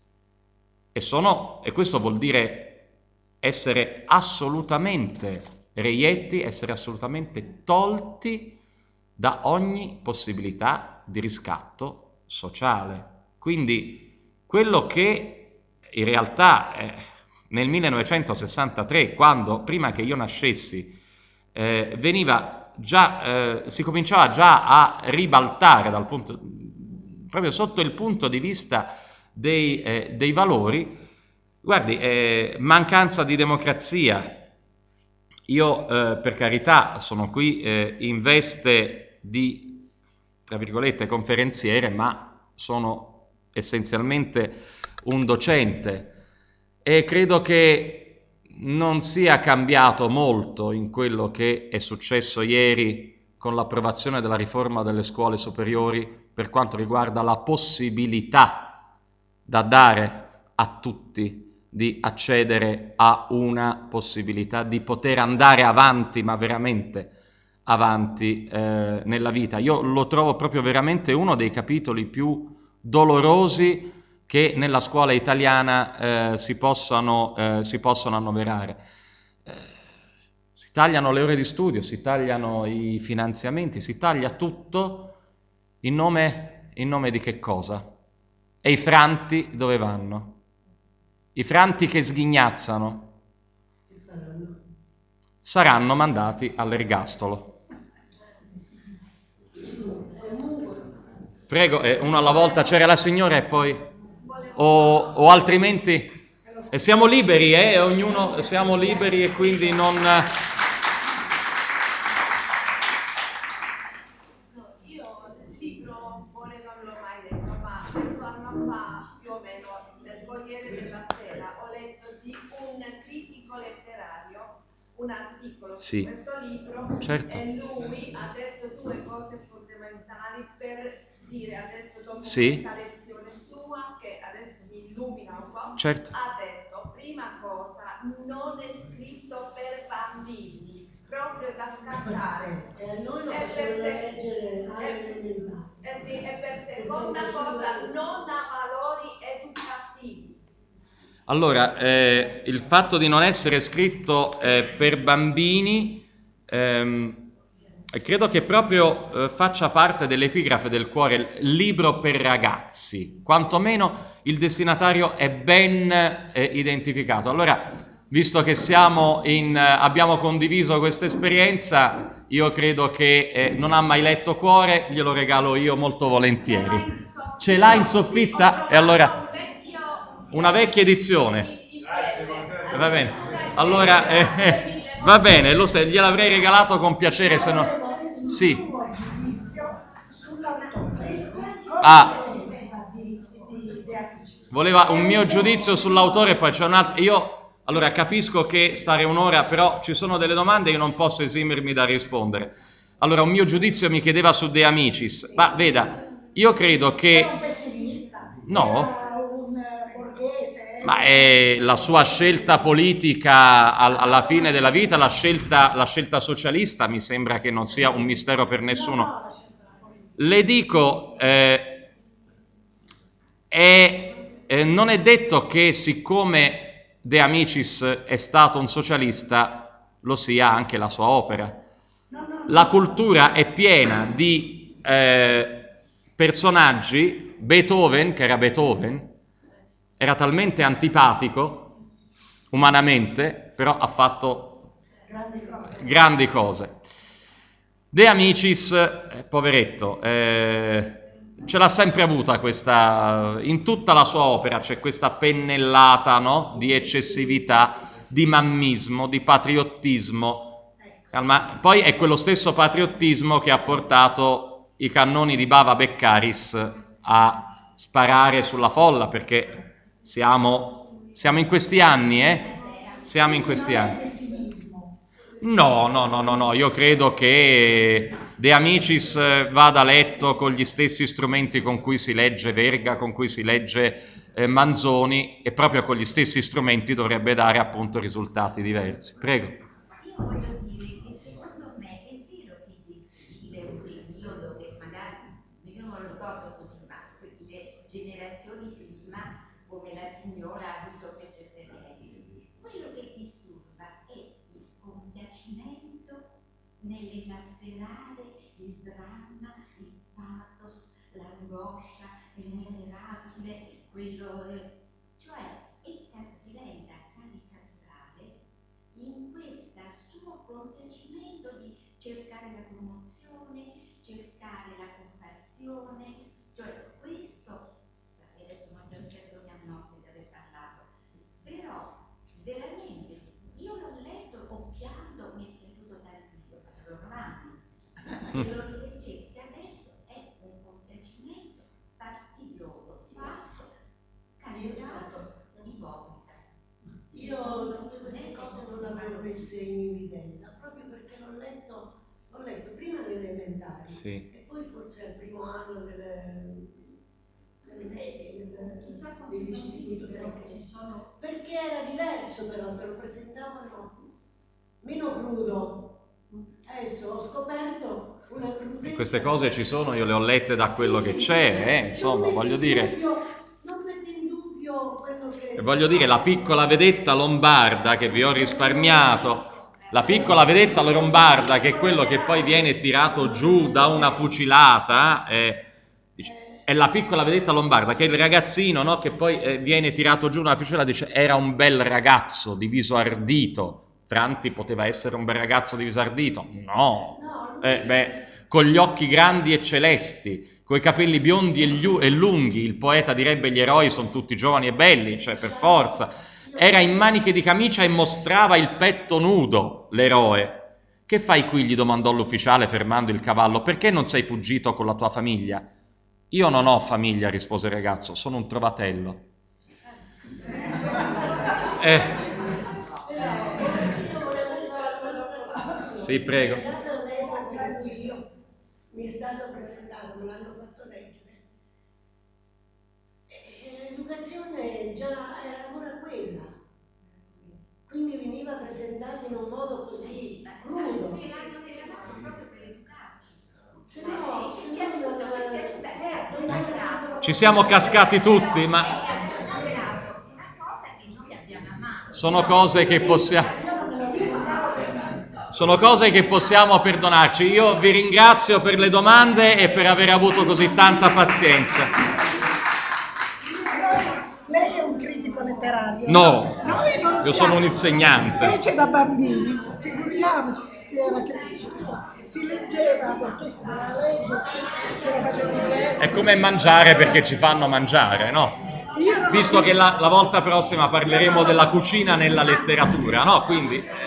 E, sono, e questo vuol dire essere assolutamente reietti, essere assolutamente tolti da ogni possibilità di riscatto sociale. Quindi quello che in realtà... Eh, nel millenovecentosessantatré, quando prima che io nascessi eh, veniva già, eh, si cominciava già a ribaltare dal punto, proprio sotto il punto di vista dei, eh, dei valori, guardi, eh, mancanza di democrazia. Io eh, per carità sono qui eh, in veste di, tra virgolette, conferenziere, ma sono essenzialmente un docente. E credo che non sia cambiato molto in quello che è successo ieri con l'approvazione della riforma delle scuole superiori per quanto riguarda la possibilità da dare a tutti di accedere a una possibilità di poter andare avanti, ma veramente avanti eh, nella vita. Io lo trovo proprio veramente uno dei capitoli più dolorosi che nella scuola italiana eh, si, possano, eh, si possono annoverare. Eh, si tagliano le ore di studio, si tagliano i finanziamenti, si taglia tutto in nome, in nome di che cosa? E i franti dove vanno? I franti che sghignazzano saranno mandati all'ergastolo. Prego, eh, uno alla volta, c'era la signora e poi... O, o altrimenti e siamo liberi, eh? Ognuno siamo liberi e quindi non... No, io il libro Cuore non l'ho mai letto, ma mezzo anno fa, più o meno, nel Corriere della Sera, ho letto di un critico letterario un articolo sì. su questo libro, certo. e lui ha detto due cose fondamentali per dire, adesso dopo sì. questa lezione sua, che adesso mi illumina un po', certo. ha detto, prima cosa, non è scritto per bambini, proprio da scartare, E a noi lo E per facevano se- leggere alle e- elementari. Eh sì, e per Se seconda sei cosa, cresciuto- non ha valori educativi. Allora, eh, il fatto di non essere scritto eh, per bambini ehm, credo che proprio eh, faccia parte dell'epigrafe del cuore, libro per ragazzi, quantomeno il destinatario è ben eh, identificato. Allora, visto che siamo in, eh, abbiamo condiviso questa esperienza, io credo che eh, non ha mai letto Cuore, glielo regalo io molto volentieri. Ce l'ha in soffitta? E allora una vecchia edizione. Va bene. Allora eh, va bene, lo sai, gliel'avrei regalato con piacere se no. Sì. Ah. Voleva un mio giudizio sull'autore, poi c'è un altro. Io allora capisco che stare un'ora, però ci sono delle domande che non posso esimermi da rispondere. Allora, un mio giudizio mi chiedeva su De Amicis. Ma veda, io credo che no. Ma è la sua scelta politica alla fine della vita, la scelta, la scelta socialista, mi sembra che non sia un mistero per nessuno. Le dico, eh, è, eh, non è detto che siccome De Amicis è stato un socialista, lo sia anche la sua opera. La cultura è piena di eh, personaggi. Beethoven, che era Beethoven, era talmente antipatico umanamente, però ha fatto grandi cose. De Amicis, eh, poveretto, eh, ce l'ha sempre avuta questa, in tutta la sua opera c'è questa pennellata, no? Di eccessività, di mammismo, di patriottismo. Calma. Poi è quello stesso patriottismo che ha portato i cannoni di Bava Beccaris a sparare sulla folla, perché siamo, siamo in questi anni, eh? Siamo in questi anni. No, no, no, no, no, io credo che De Amicis vada letto con gli stessi strumenti con cui si legge Verga, con cui si legge eh, Manzoni, e proprio con gli stessi strumenti dovrebbe dare appunto risultati diversi. Prego. Io voglio dire che secondo me è vero che descrive un periodo che magari, io non lo ricordo così, ma le generazioni prima, come la signora ha avuto queste esperienze. Quello che disturba è il compiacimento nell'esasperare il dramma, il pathos, l'angoscia, il miserabile, quello, eh, cioè è, diventa caricaturale in questo suo compiacimento di cercare la promozione, cercare la compassione, cioè questo, adesso non ti perdoniamo di aver parlato, però veramente io l'ho letto, ho pianto, mi è piaciuto tantissimo, facevo avanti, se lo rileggessi adesso è un compiacimento fastidioso, fatto, caricato, ipocrita. Io tutte queste cose non le avevo messe in evidenza, proprio perché l'ho letto, l'ho letto prima nelle elementari, sì, e poi forse al primo anno delle, delle medie, del- Chissà quanti dell'istituto bambini però tecnico. ci sono. Perché era diverso, però te lo presentavano meno crudo. Adesso ho scoperto una crudezza. E queste cose ci sono, io le ho lette da quello Sì, che sì, c'è, sì. eh, insomma, Non voglio metti in dire. dubbio- non metti in dubbio quello che... E voglio dire, la piccola vedetta lombarda che vi ho risparmiato, la piccola vedetta lombarda che è quello che poi viene tirato giù da una fucilata, eh, dice, è la piccola vedetta lombarda, che è il ragazzino, no, che poi eh, viene tirato giù da una fucilata, dice era un bel ragazzo di viso ardito. Franti poteva essere un bel ragazzo di viso ardito? No, eh, beh, con gli occhi grandi e celesti, coi capelli biondi e, gli- e lunghi, il poeta direbbe gli eroi sono tutti giovani e belli, cioè per forza. Era in maniche di camicia e mostrava il petto nudo, l'eroe. Che fai qui? Gli domandò l'ufficiale fermando il cavallo. Perché non sei fuggito con la tua famiglia? Io non ho famiglia, rispose il ragazzo, sono un trovatello. Eh. Sì, prego. È stata un'epoca in cui io mi è stato presentato, me l'hanno fatto leggere. E l'educazione già era ancora quella. Quindi veniva presentata in un modo così crudo. Ce l'hanno regalato proprio per Ci siamo cascati tutti, ma una cosa che noi abbiamo amato. sono cose che possiamo, sono cose che possiamo perdonarci. Io vi ringrazio per le domande e per aver avuto così tanta pazienza. Lei è un critico letterario? No, Noi non io siamo. sono un insegnante. Specie da bambini, figuriamoci se si era critici. Si leggeva perché si doveva leggere, se lo facevano leggere. È come mangiare perché ci fanno mangiare, no? Io non Visto che la, la volta prossima parleremo della cucina nella letteratura, no? Quindi